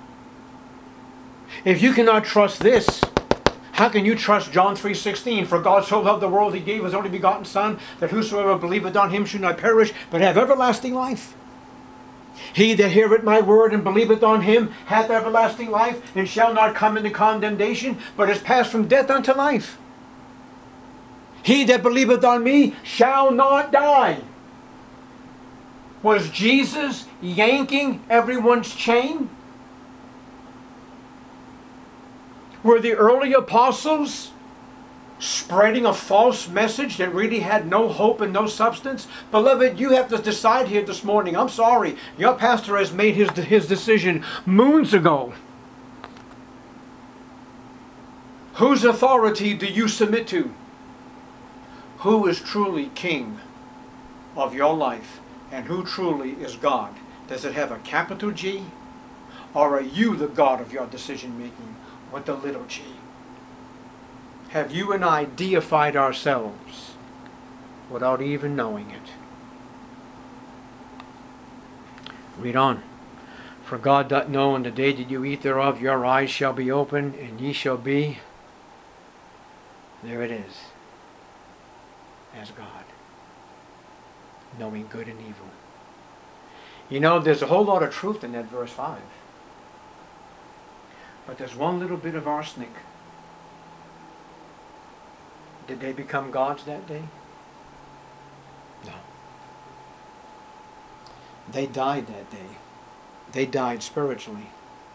If you cannot trust this, how can you trust John 3:16? For God so loved the world, he gave his only begotten Son, that whosoever believeth on him should not perish, but have everlasting life. He that heareth my word and believeth on him hath everlasting life, and shall not come into condemnation, but is passed from death unto life. He that believeth on me shall not die. Was Jesus yanking everyone's chain? Were the early apostles spreading a false message that really had no hope and no substance? Beloved, you have to decide here this morning. I'm sorry, your pastor has made his decision moons ago. Whose authority do you submit to? Who is truly king of your life, and who truly is God? Does it have a capital G? Or are you the God of your decision making with the little g? Have you and I deified ourselves without even knowing it? Read on. For God doth know in the day that you eat thereof, your eyes shall be opened, and ye shall be, there it is, as God, knowing good and evil. You know, there's a whole lot of truth in that verse 5. But there's one little bit of arsenic. Did they become gods that day? No. They died that day. They died spiritually.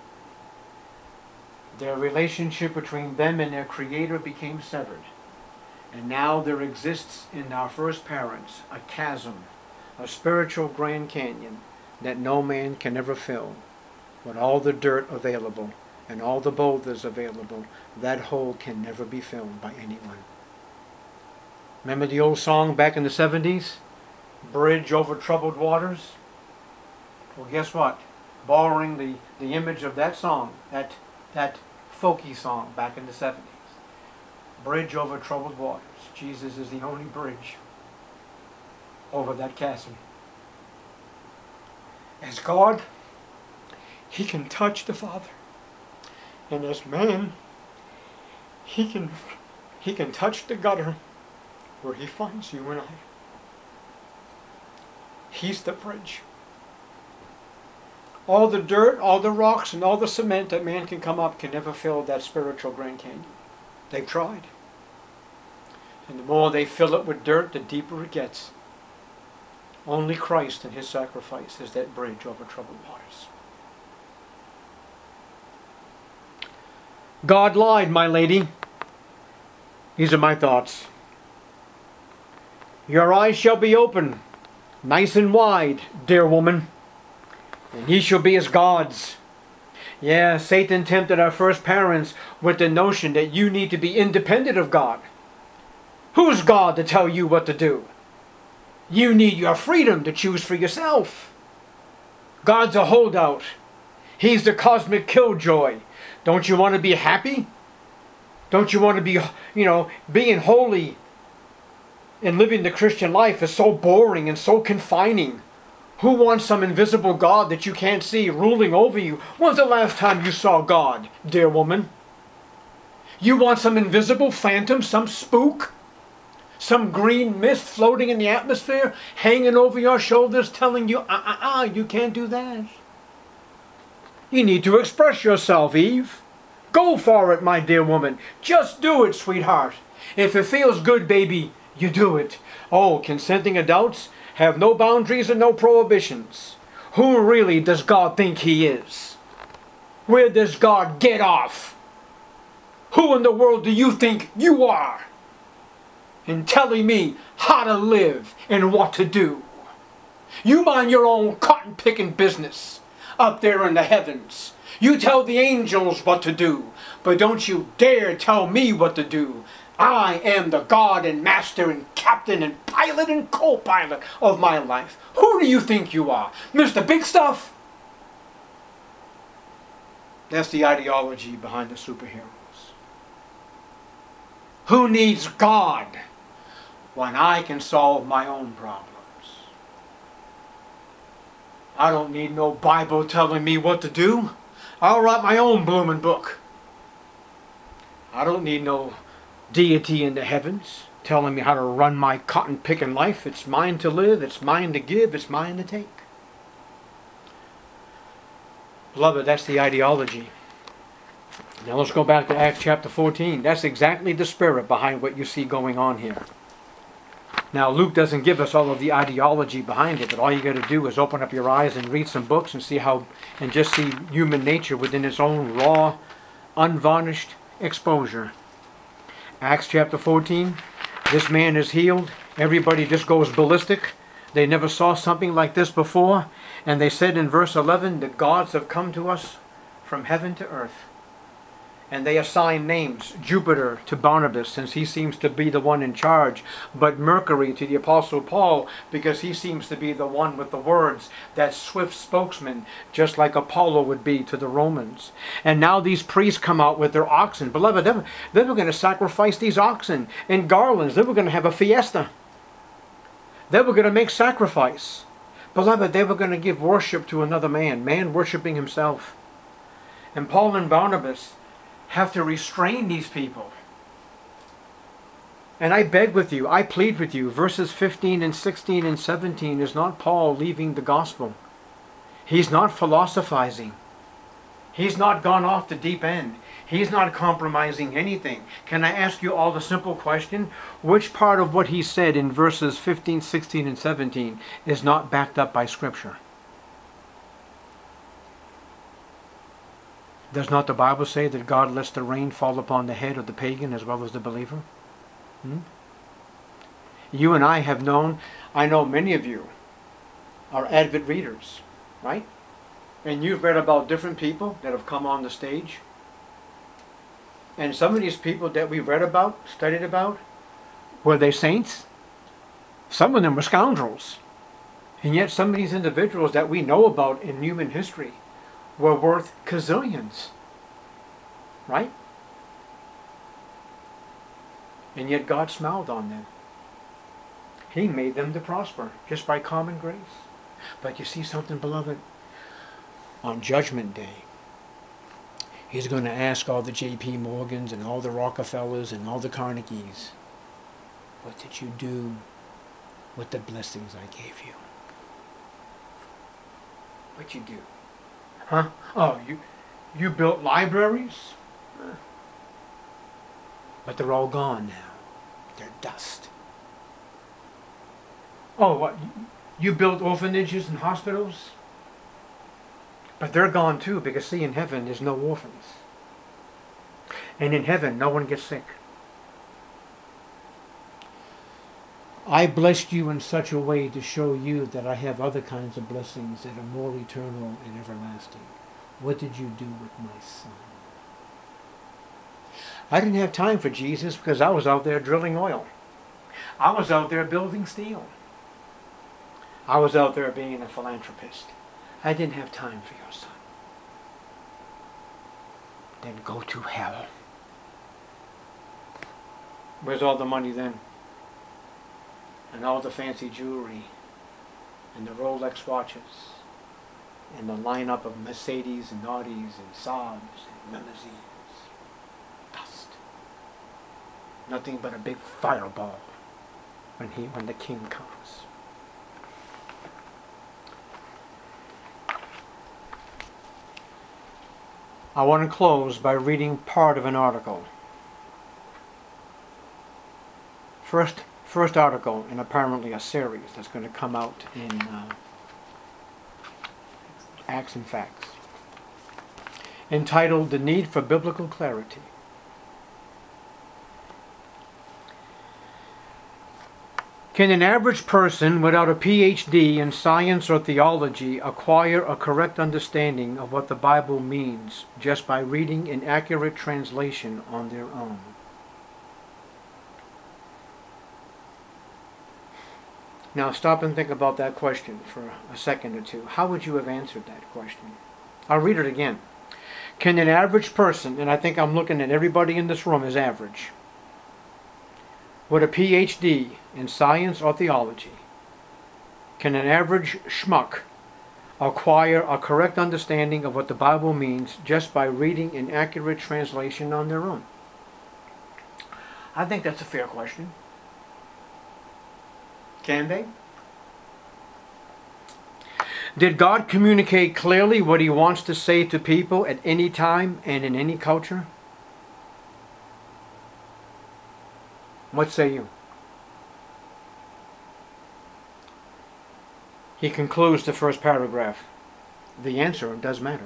Their relationship between them and their Creator became severed. And now there exists in our first parents a chasm, a spiritual Grand Canyon that no man can ever fill, with all the dirt available and all the boulders available. That hole can never be filled by anyone. Remember the old song back in the 70s? Bridge over troubled waters? Well, guess what? Borrowing the image of that song, that folky song back in the 70s. Bridge over troubled waters. Jesus is the only bridge over that chasm. As God, he can touch the Father. And as man, he can touch the gutter where he finds you and I. He's the bridge. All the dirt, all the rocks, and all the cement that man can come up can never fill that spiritual Grand Canyon. They've tried. And the more they fill it with dirt, the deeper it gets. Only Christ and his sacrifice is that bridge over troubled waters. God lied, my lady. These are my thoughts. Your eyes shall be open, nice and wide, dear woman, and ye shall be as gods. Yeah, Satan tempted our first parents with the notion that you need to be independent of God. Who's God to tell you what to do? You need your freedom to choose for yourself. God's a holdout. He's the cosmic killjoy. Don't you want to be happy? Don't you want to be, being holy and living the Christian life is so boring and so confining. Who wants some invisible God that you can't see ruling over you? When's the last time you saw God, dear woman? You want some invisible phantom, some spook? Some green mist floating in the atmosphere, hanging over your shoulders, telling you, you can't do that. You need to express yourself, Eve. Go for it, my dear woman. Just do it, sweetheart. If it feels good, baby, you do it. Oh, consenting adults have no boundaries and no prohibitions. Who really does God think He is? Where does God get off? Who in the world do you think you are? In telling me how to live and what to do. You mind your own cotton-picking business up there in the heavens. You tell the angels what to do, but don't you dare tell me what to do. I am the God and Master and Captain and Pilot and Co-Pilot of my life. Who do you think you are? Mr. Big Stuff? That's the ideology behind the superheroes. Who needs God when I can solve my own problems? I don't need no Bible telling me what to do. I'll write my own blooming book. I don't need no deity in the heavens telling me how to run my cotton-picking life. It's mine to live, it's mine to give, it's mine to take. Beloved, that's the ideology. Now let's go back to Acts chapter 14. That's exactly the spirit behind what you see going on here. Now Luke doesn't give us all of the ideology behind it, but all you got to do is open up your eyes and read some books and see how, and just see human nature within its own raw, unvarnished exposure. Acts chapter 14, this man is healed. Everybody just goes ballistic. They never saw something like this before. And they said in verse 11, the gods have come to us from heaven to earth. And they assign names. Jupiter to Barnabas, since he seems to be the one in charge. But Mercury to the Apostle Paul, because he seems to be the one with the words, that swift spokesman, just like Apollo would be to the Romans. And now these priests come out with their oxen. Beloved, they were going to sacrifice these oxen in garlands. They were going to have a fiesta. They were going to make sacrifice. Beloved, they were going to give worship to another man worshiping himself. And Paul and Barnabas have to restrain these people. And I beg with you, I plead with you, verses 15 and 16 and 17 is not Paul leaving the gospel. He's not philosophizing. He's not gone off the deep end. He's not compromising anything. Can I ask you all the simple question? Which part of what he said in verses 15, 16, and 17 is not backed up by Scripture? Does not the Bible say that God lets the rain fall upon the head of the pagan as well as the believer? You and I have known, I know many of you are avid readers, right? And you've read about different people that have come on the stage. And some of these people that we've read about, studied about, were they saints? Some of them were scoundrels. And yet some of these individuals that we know about in human history were worth gazillions, right? And yet God smiled on them. He made them to prosper just by common grace. But you see something, beloved? On Judgment Day, He's going to ask all the J.P. Morgans and all the Rockefellers and all the Carnegies, what did you do with the blessings I gave you? What'd you do? Huh? Oh, you built libraries? But they're all gone now. They're dust. Oh, what? You built orphanages and hospitals? But they're gone too, because see, in heaven there's no orphans. And in heaven no one gets sick. I blessed you in such a way to show you that I have other kinds of blessings that are more eternal and everlasting. What did you do with my son? I didn't have time for Jesus because I was out there drilling oil. I was out there building steel. I was out there being a philanthropist. I didn't have time for your son. Then go to hell. Where's all the money then? And all the fancy jewelry, and the Rolex watches, and the lineup of Mercedes and Audis and Saabs and limousines. Dust. Nothing but a big fireball when the king comes. I want to close by reading part of an article. First article in apparently a series that's going to come out in Acts and Facts, entitled "The Need for Biblical Clarity." Can an average person without a PhD in science or theology acquire a correct understanding of what the Bible means just by reading an accurate translation on their own? Now stop and think about that question for a second or two. How would you have answered that question? I'll read it again. Can an average person, and I think I'm looking at everybody in this room as average, with a PhD in science or theology, can an average schmuck acquire a correct understanding of what the Bible means just by reading an accurate translation on their own? I think that's a fair question. Can they? Did God communicate clearly what He wants to say to people at any time and in any culture? What say you? He concludes the first paragraph. The answer does matter.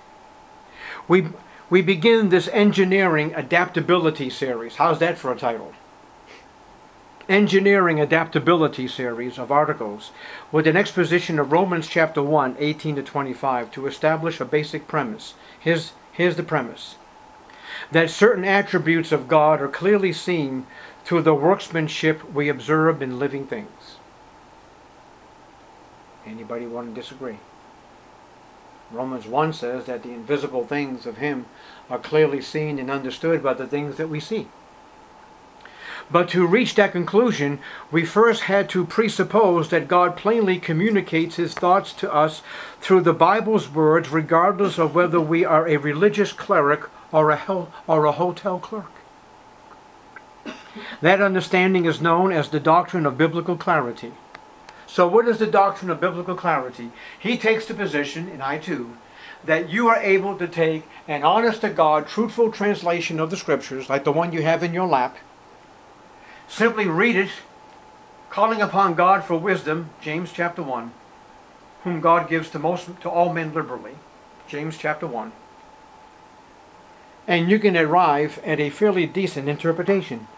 We begin this engineering adaptability series. How's that for a title? Engineering adaptability series of articles with an exposition of Romans chapter 1, 18 to 25 to establish a basic premise. Here's the premise. That certain attributes of God are clearly seen through the workmanship we observe in living things. Anybody want to disagree? Romans 1 says that the invisible things of Him are clearly seen and understood by the things that we see. But to reach that conclusion, we first had to presuppose that God plainly communicates His thoughts to us through the Bible's words, regardless of whether we are a religious cleric or a hotel clerk. That understanding is known as the doctrine of biblical clarity. So what is the doctrine of biblical clarity? He takes the position, and I too, that you are able to take an honest-to-God, truthful translation of the Scriptures, like the one you have in your lap, simply read it, calling upon God for wisdom, James chapter 1, whom God gives to all men liberally, James chapter 1, and you can arrive at a fairly decent interpretation.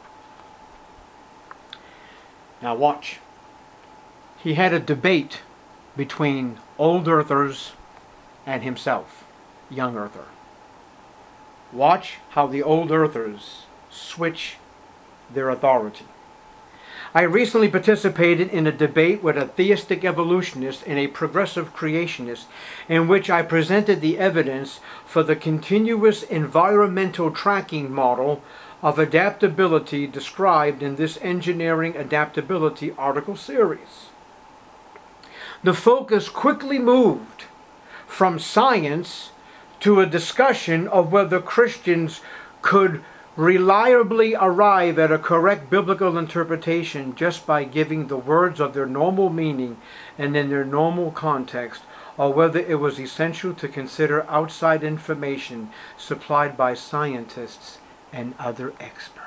Now watch. He had a debate between old earthers and himself, young earther. Watch how the old earthers switch their authority. I recently participated in a debate with a theistic evolutionist and a progressive creationist in which I presented the evidence for the continuous environmental tracking model of adaptability described in this engineering adaptability article series. The focus quickly moved from science to a discussion of whether Christians could reliably arrive at a correct biblical interpretation just by giving the words of their normal meaning and in their normal context, or whether it was essential to consider outside information supplied by scientists and other experts.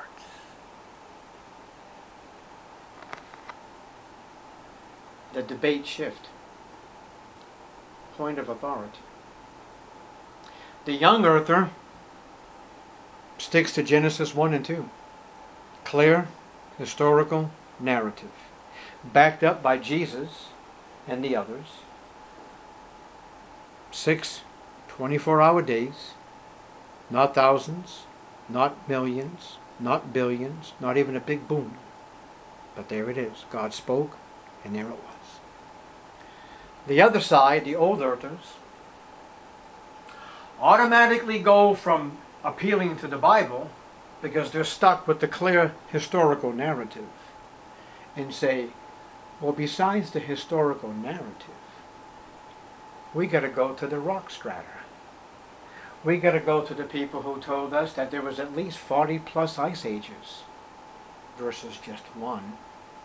The debate shift. Point of authority. The young earther sticks to Genesis 1 and 2. Clear, historical narrative. Backed up by Jesus and the others. 6 24-hour days, not thousands, not millions, not billions, not even a big boom. But there it is. God spoke, and there it was. The other side, the old earthers, automatically go from appealing to the Bible because they're stuck with the clear historical narrative and say, well, besides the historical narrative, we got to go to the rock strata. We got to go to the people who told us that there was at least 40 plus ice ages versus just one,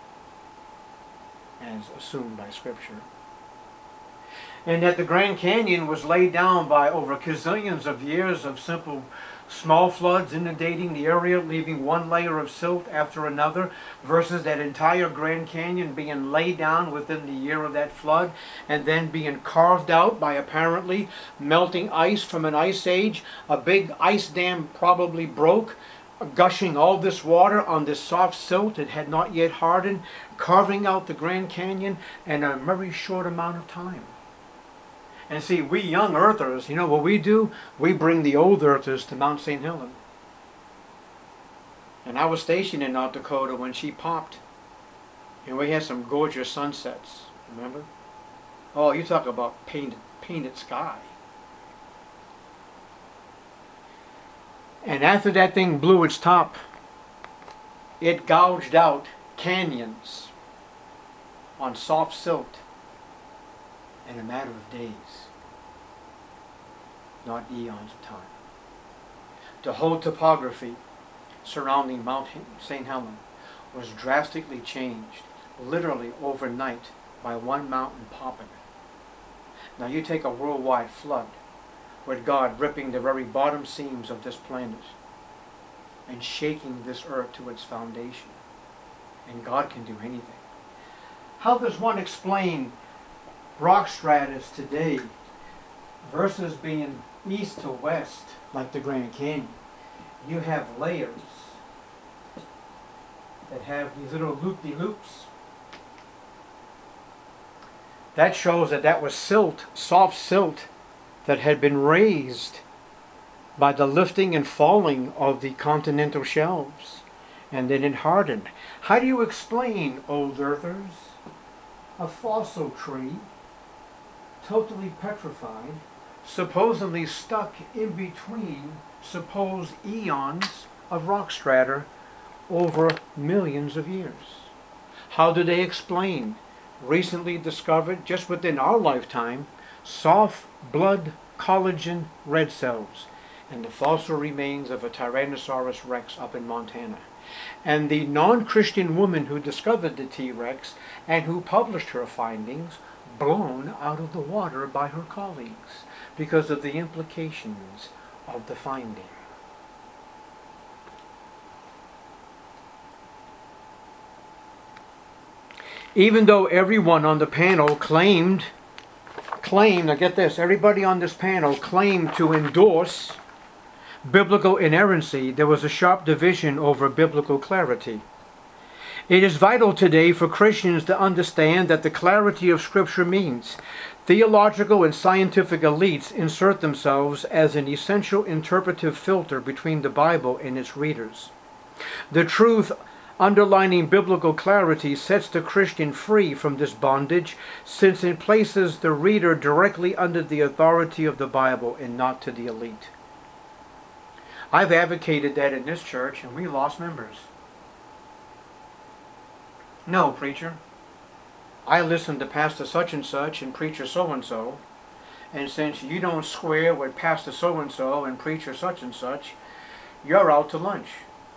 as assumed by Scripture. And that the Grand Canyon was laid down by over gazillions of years of simple small floods inundating the area, leaving one layer of silt after another, versus that entire Grand Canyon being laid down within the year of that flood and then being carved out by apparently melting ice from an ice age. A big ice dam probably broke, gushing all this water on this soft silt. It had not yet hardened, carving out the Grand Canyon in a very short amount of time. And see, we young earthers, you know what we do? We bring the old earthers to Mount St. Helens. And I was stationed in North Dakota when she popped. And we had some gorgeous sunsets, remember? Oh, you talk about painted sky. And after that thing blew its top, it gouged out canyons on soft silt in a matter of days, not eons of time. The whole topography surrounding Mount St. Helens was drastically changed, literally overnight, by one mountain popping. Now you take a worldwide flood, with God ripping the very bottom seams of this planet and shaking this earth to its foundation. And God can do anything. How does one explain rock stratus today versus being east to west like the Grand Canyon? You have layers that have these little loop-de-loops. That shows that that was silt, soft silt, that had been raised by the lifting and falling of the continental shelves, and then it hardened. How do you explain, old earthers, a fossil tree, totally petrified, supposedly stuck in between supposed eons of rock strata over millions of years? How do they explain recently discovered, just within our lifetime, soft blood collagen red cells and the fossil remains of a Tyrannosaurus rex up in Montana? And the non-Christian woman who discovered the T-Rex and who published her findings blown out of the water by her colleagues because of the implications of the finding. Even though everyone on the panel claimed, now get this, everybody on this panel claimed to endorse biblical inerrancy, there was a sharp division over biblical clarity. It is vital today for Christians to understand that the clarity of Scripture means theological and scientific elites insert themselves as an essential interpretive filter between the Bible and its readers. The truth underlining biblical clarity sets the Christian free from this bondage, since it places the reader directly under the authority of the Bible and not to the elite. I've advocated that in this church, and we lost members. No, preacher, I listened to Pastor such and such and preacher so and so, and since you don't square with Pastor so and so and preacher such and such, you're out to lunch.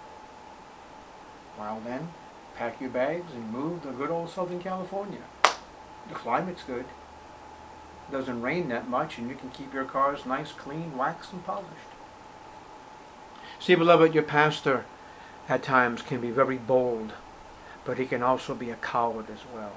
Well then, pack your bags and move to good old Southern California. The climate's good. It doesn't rain that much, and you can keep your cars nice, clean, waxed, and polished. See, beloved, your pastor at times can be very bold, but he can also be a coward as well.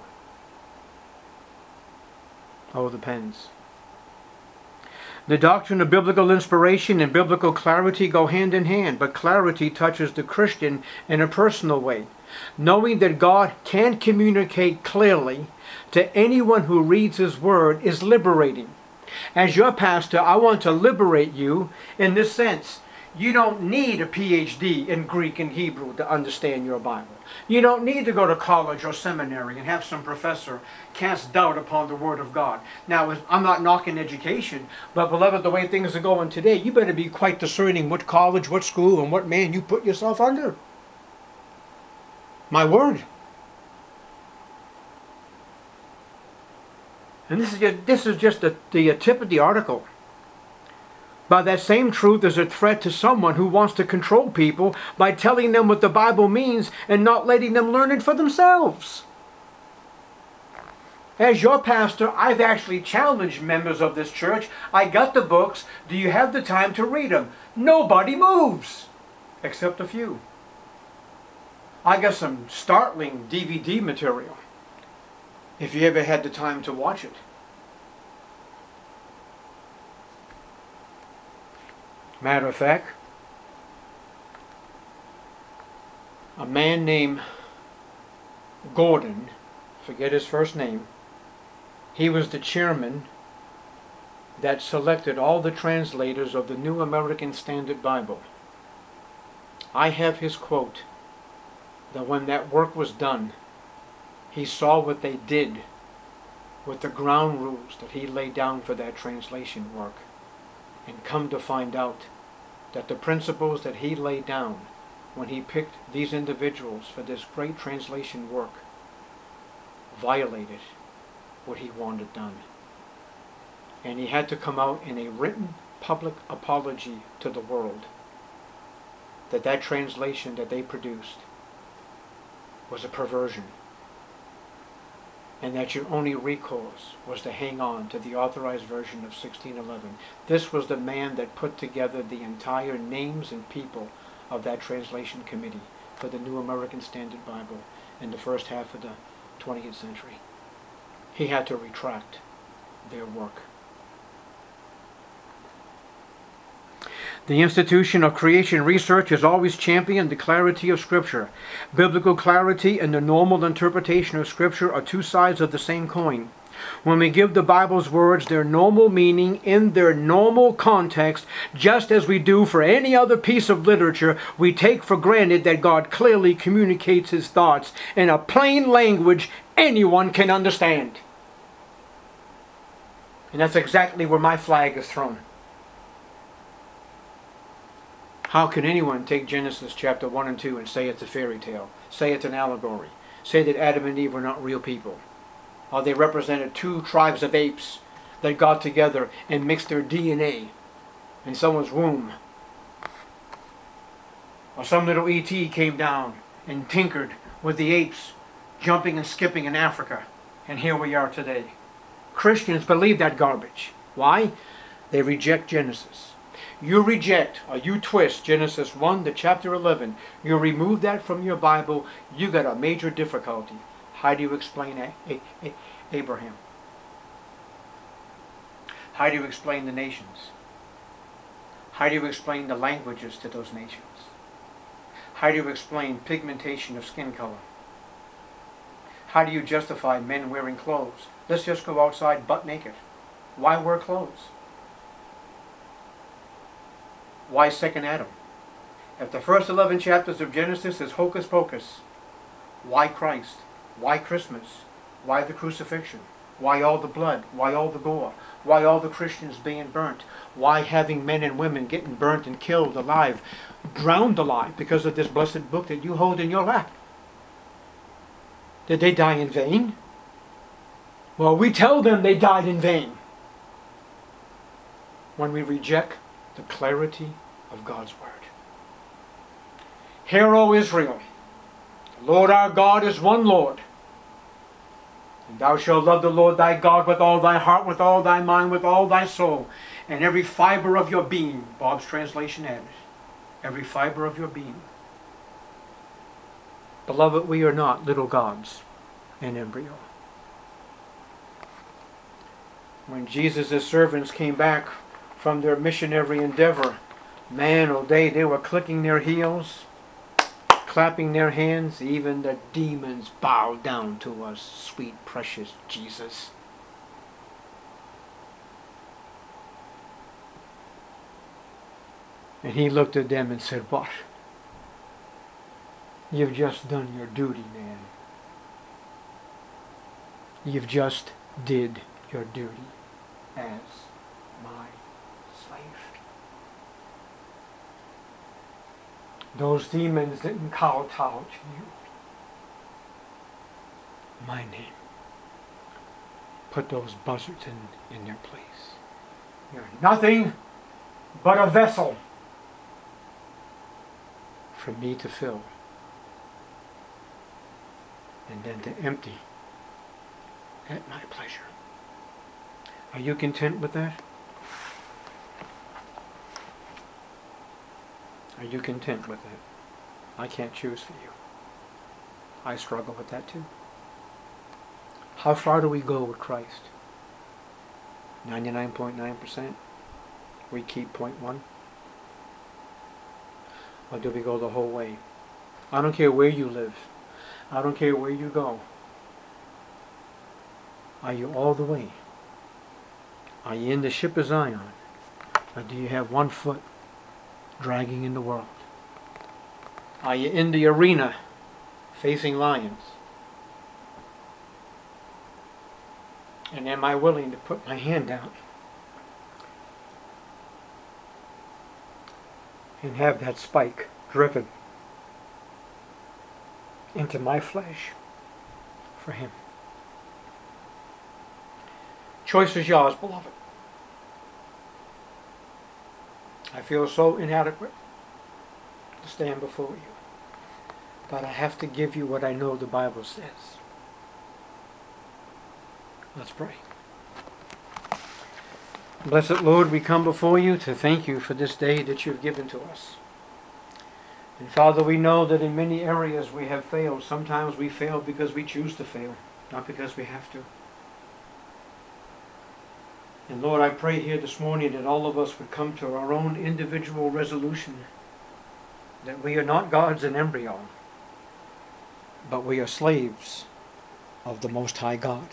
Oh, depends. The doctrine of biblical inspiration and biblical clarity go hand in hand, but clarity touches the Christian in a personal way. Knowing that God can communicate clearly to anyone who reads His Word is liberating. As your pastor, I want to liberate you in this sense. You don't need a PhD in Greek and Hebrew to understand your Bible. You don't need to go to college or seminary and have some professor cast doubt upon the Word of God. Now, I'm not knocking education, but beloved, the way things are going today, you better be quite discerning what college, what school, and what man you put yourself under. My word. And this is just the tip of the article. By that same truth is a threat to someone who wants to control people by telling them what the Bible means and not letting them learn it for themselves. As your pastor, I've actually challenged members of this church. I got the books. Do you have the time to read them? Nobody moves, except a few. I got some startling DVD material, if you ever had the time to watch it. Matter of fact, a man named Gordon, forget his first name, he was the chairman that selected all the translators of the New American Standard Bible. I have his quote that when that work was done, he saw what they did with the ground rules that he laid down for that translation work, and come to find out that the principles that he laid down when he picked these individuals for this great translation work violated what he wanted done. And he had to come out in a written public apology to the world that that translation that they produced was a perversion, and that your only recourse was to hang on to the authorized version of 1611. This was the man that put together the entire names and people of that translation committee for the New American Standard Bible in the first half of the 20th century. He had to retract their work. The institution of creation research has always championed the clarity of Scripture. Biblical clarity and the normal interpretation of Scripture are two sides of the same coin. When we give the Bible's words their normal meaning in their normal context, just as we do for any other piece of literature, we take for granted that God clearly communicates His thoughts in a plain language anyone can understand. And that's exactly where my flag is thrown. How can anyone take Genesis chapter 1 and 2 and say it's a fairy tale? Say it's an allegory? Say that Adam and Eve were not real people? Or they represented two tribes of apes that got together and mixed their DNA in someone's womb? Or some little E.T. came down and tinkered with the apes jumping and skipping in Africa, and here we are today. Christians believe that garbage. Why? They reject Genesis. You reject or you twist Genesis 1 to chapter 11. You remove that from your Bible, you got a major difficulty. How do you explain Abraham? How do you explain the nations? How do you explain the languages to those nations? How do you explain pigmentation of skin color? How do you justify men wearing clothes? Let's just go outside butt naked. Why wear clothes? Why second Adam? If the first 11 chapters of Genesis is hocus pocus, why Christ? Why Christmas? Why the crucifixion? Why all the blood? Why all the gore? Why all the Christians being burnt? Why having men and women getting burnt and killed alive, drowned alive because of this blessed book that you hold in your lap? Did they die in vain? Well, we tell them they died in vain when we reject the clarity of God's Word. Hear, O Israel, the Lord our God is one Lord. And thou shalt love the Lord thy God with all thy heart, with all thy mind, with all thy soul, and every fiber of your being. Bob's translation added, every fiber of your being. Beloved, we are not little gods in embryo. When Jesus' servants came back from their missionary endeavor, man, oh, they were clicking their heels, clapping their hands. Even the demons bowed down to us, sweet, precious Jesus. And he looked at them and said, "What? You've just done your duty, man. You've just did your duty as my slave." Those demons didn't kowtow to you. My name. Put those buzzards in their place. You're nothing but a vessel for me to fill and then to empty at my pleasure. Are you content with that? Are you content with that? I can't choose for you. I struggle with that too. How far do we go with Christ? 99.9%? We keep 0.1? Or do we go the whole way? I don't care where you live. I don't care where you go. Are you all the way? Are you in the ship of Zion? Or do you have one foot dragging in the world? Are you in the arena facing lions? And am I willing to put my hand out and have that spike driven into my flesh for Him? Choice is yours, beloved. I feel so inadequate to stand before you, but I have to give you what I know the Bible says. Let's pray. Blessed Lord, we come before you to thank you for this day that you've given to us. And Father, we know that in many areas we have failed. Sometimes we fail because we choose to fail, not because we have to. And Lord, I pray here this morning that all of us would come to our own individual resolution that we are not gods in embryo, but we are slaves of the Most High God.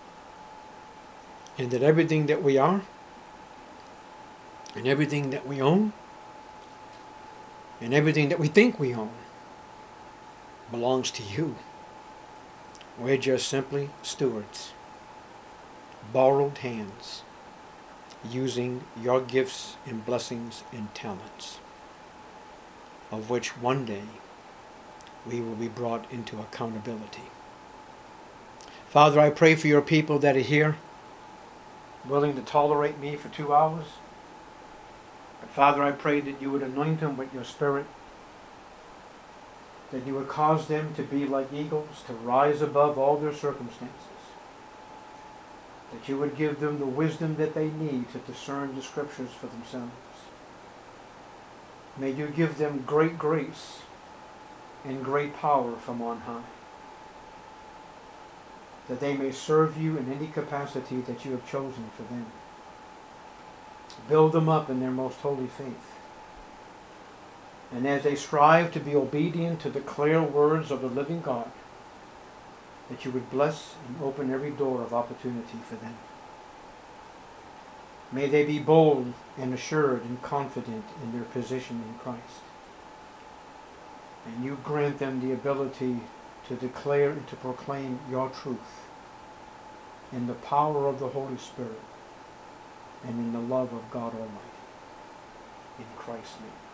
And that everything that we are, and everything that we own, and everything that we think we own, belongs to you. We're just simply stewards, borrowed hands, using your gifts and blessings and talents, of which one day we will be brought into accountability. Father, I pray for your people that are here, willing to tolerate me for 2 hours. But Father, I pray that you would anoint them with your Spirit, that you would cause them to be like eagles, to rise above all their circumstances, that you would give them the wisdom that they need to discern the Scriptures for themselves. May you give them great grace and great power from on high, that they may serve you in any capacity that you have chosen for them. Build them up in their most holy faith. And as they strive to be obedient to the clear words of the living God, that you would bless and open every door of opportunity for them. May they be bold and assured and confident in their position in Christ. And you grant them the ability to declare and to proclaim your truth in the power of the Holy Spirit and in the love of God Almighty. In Christ's name.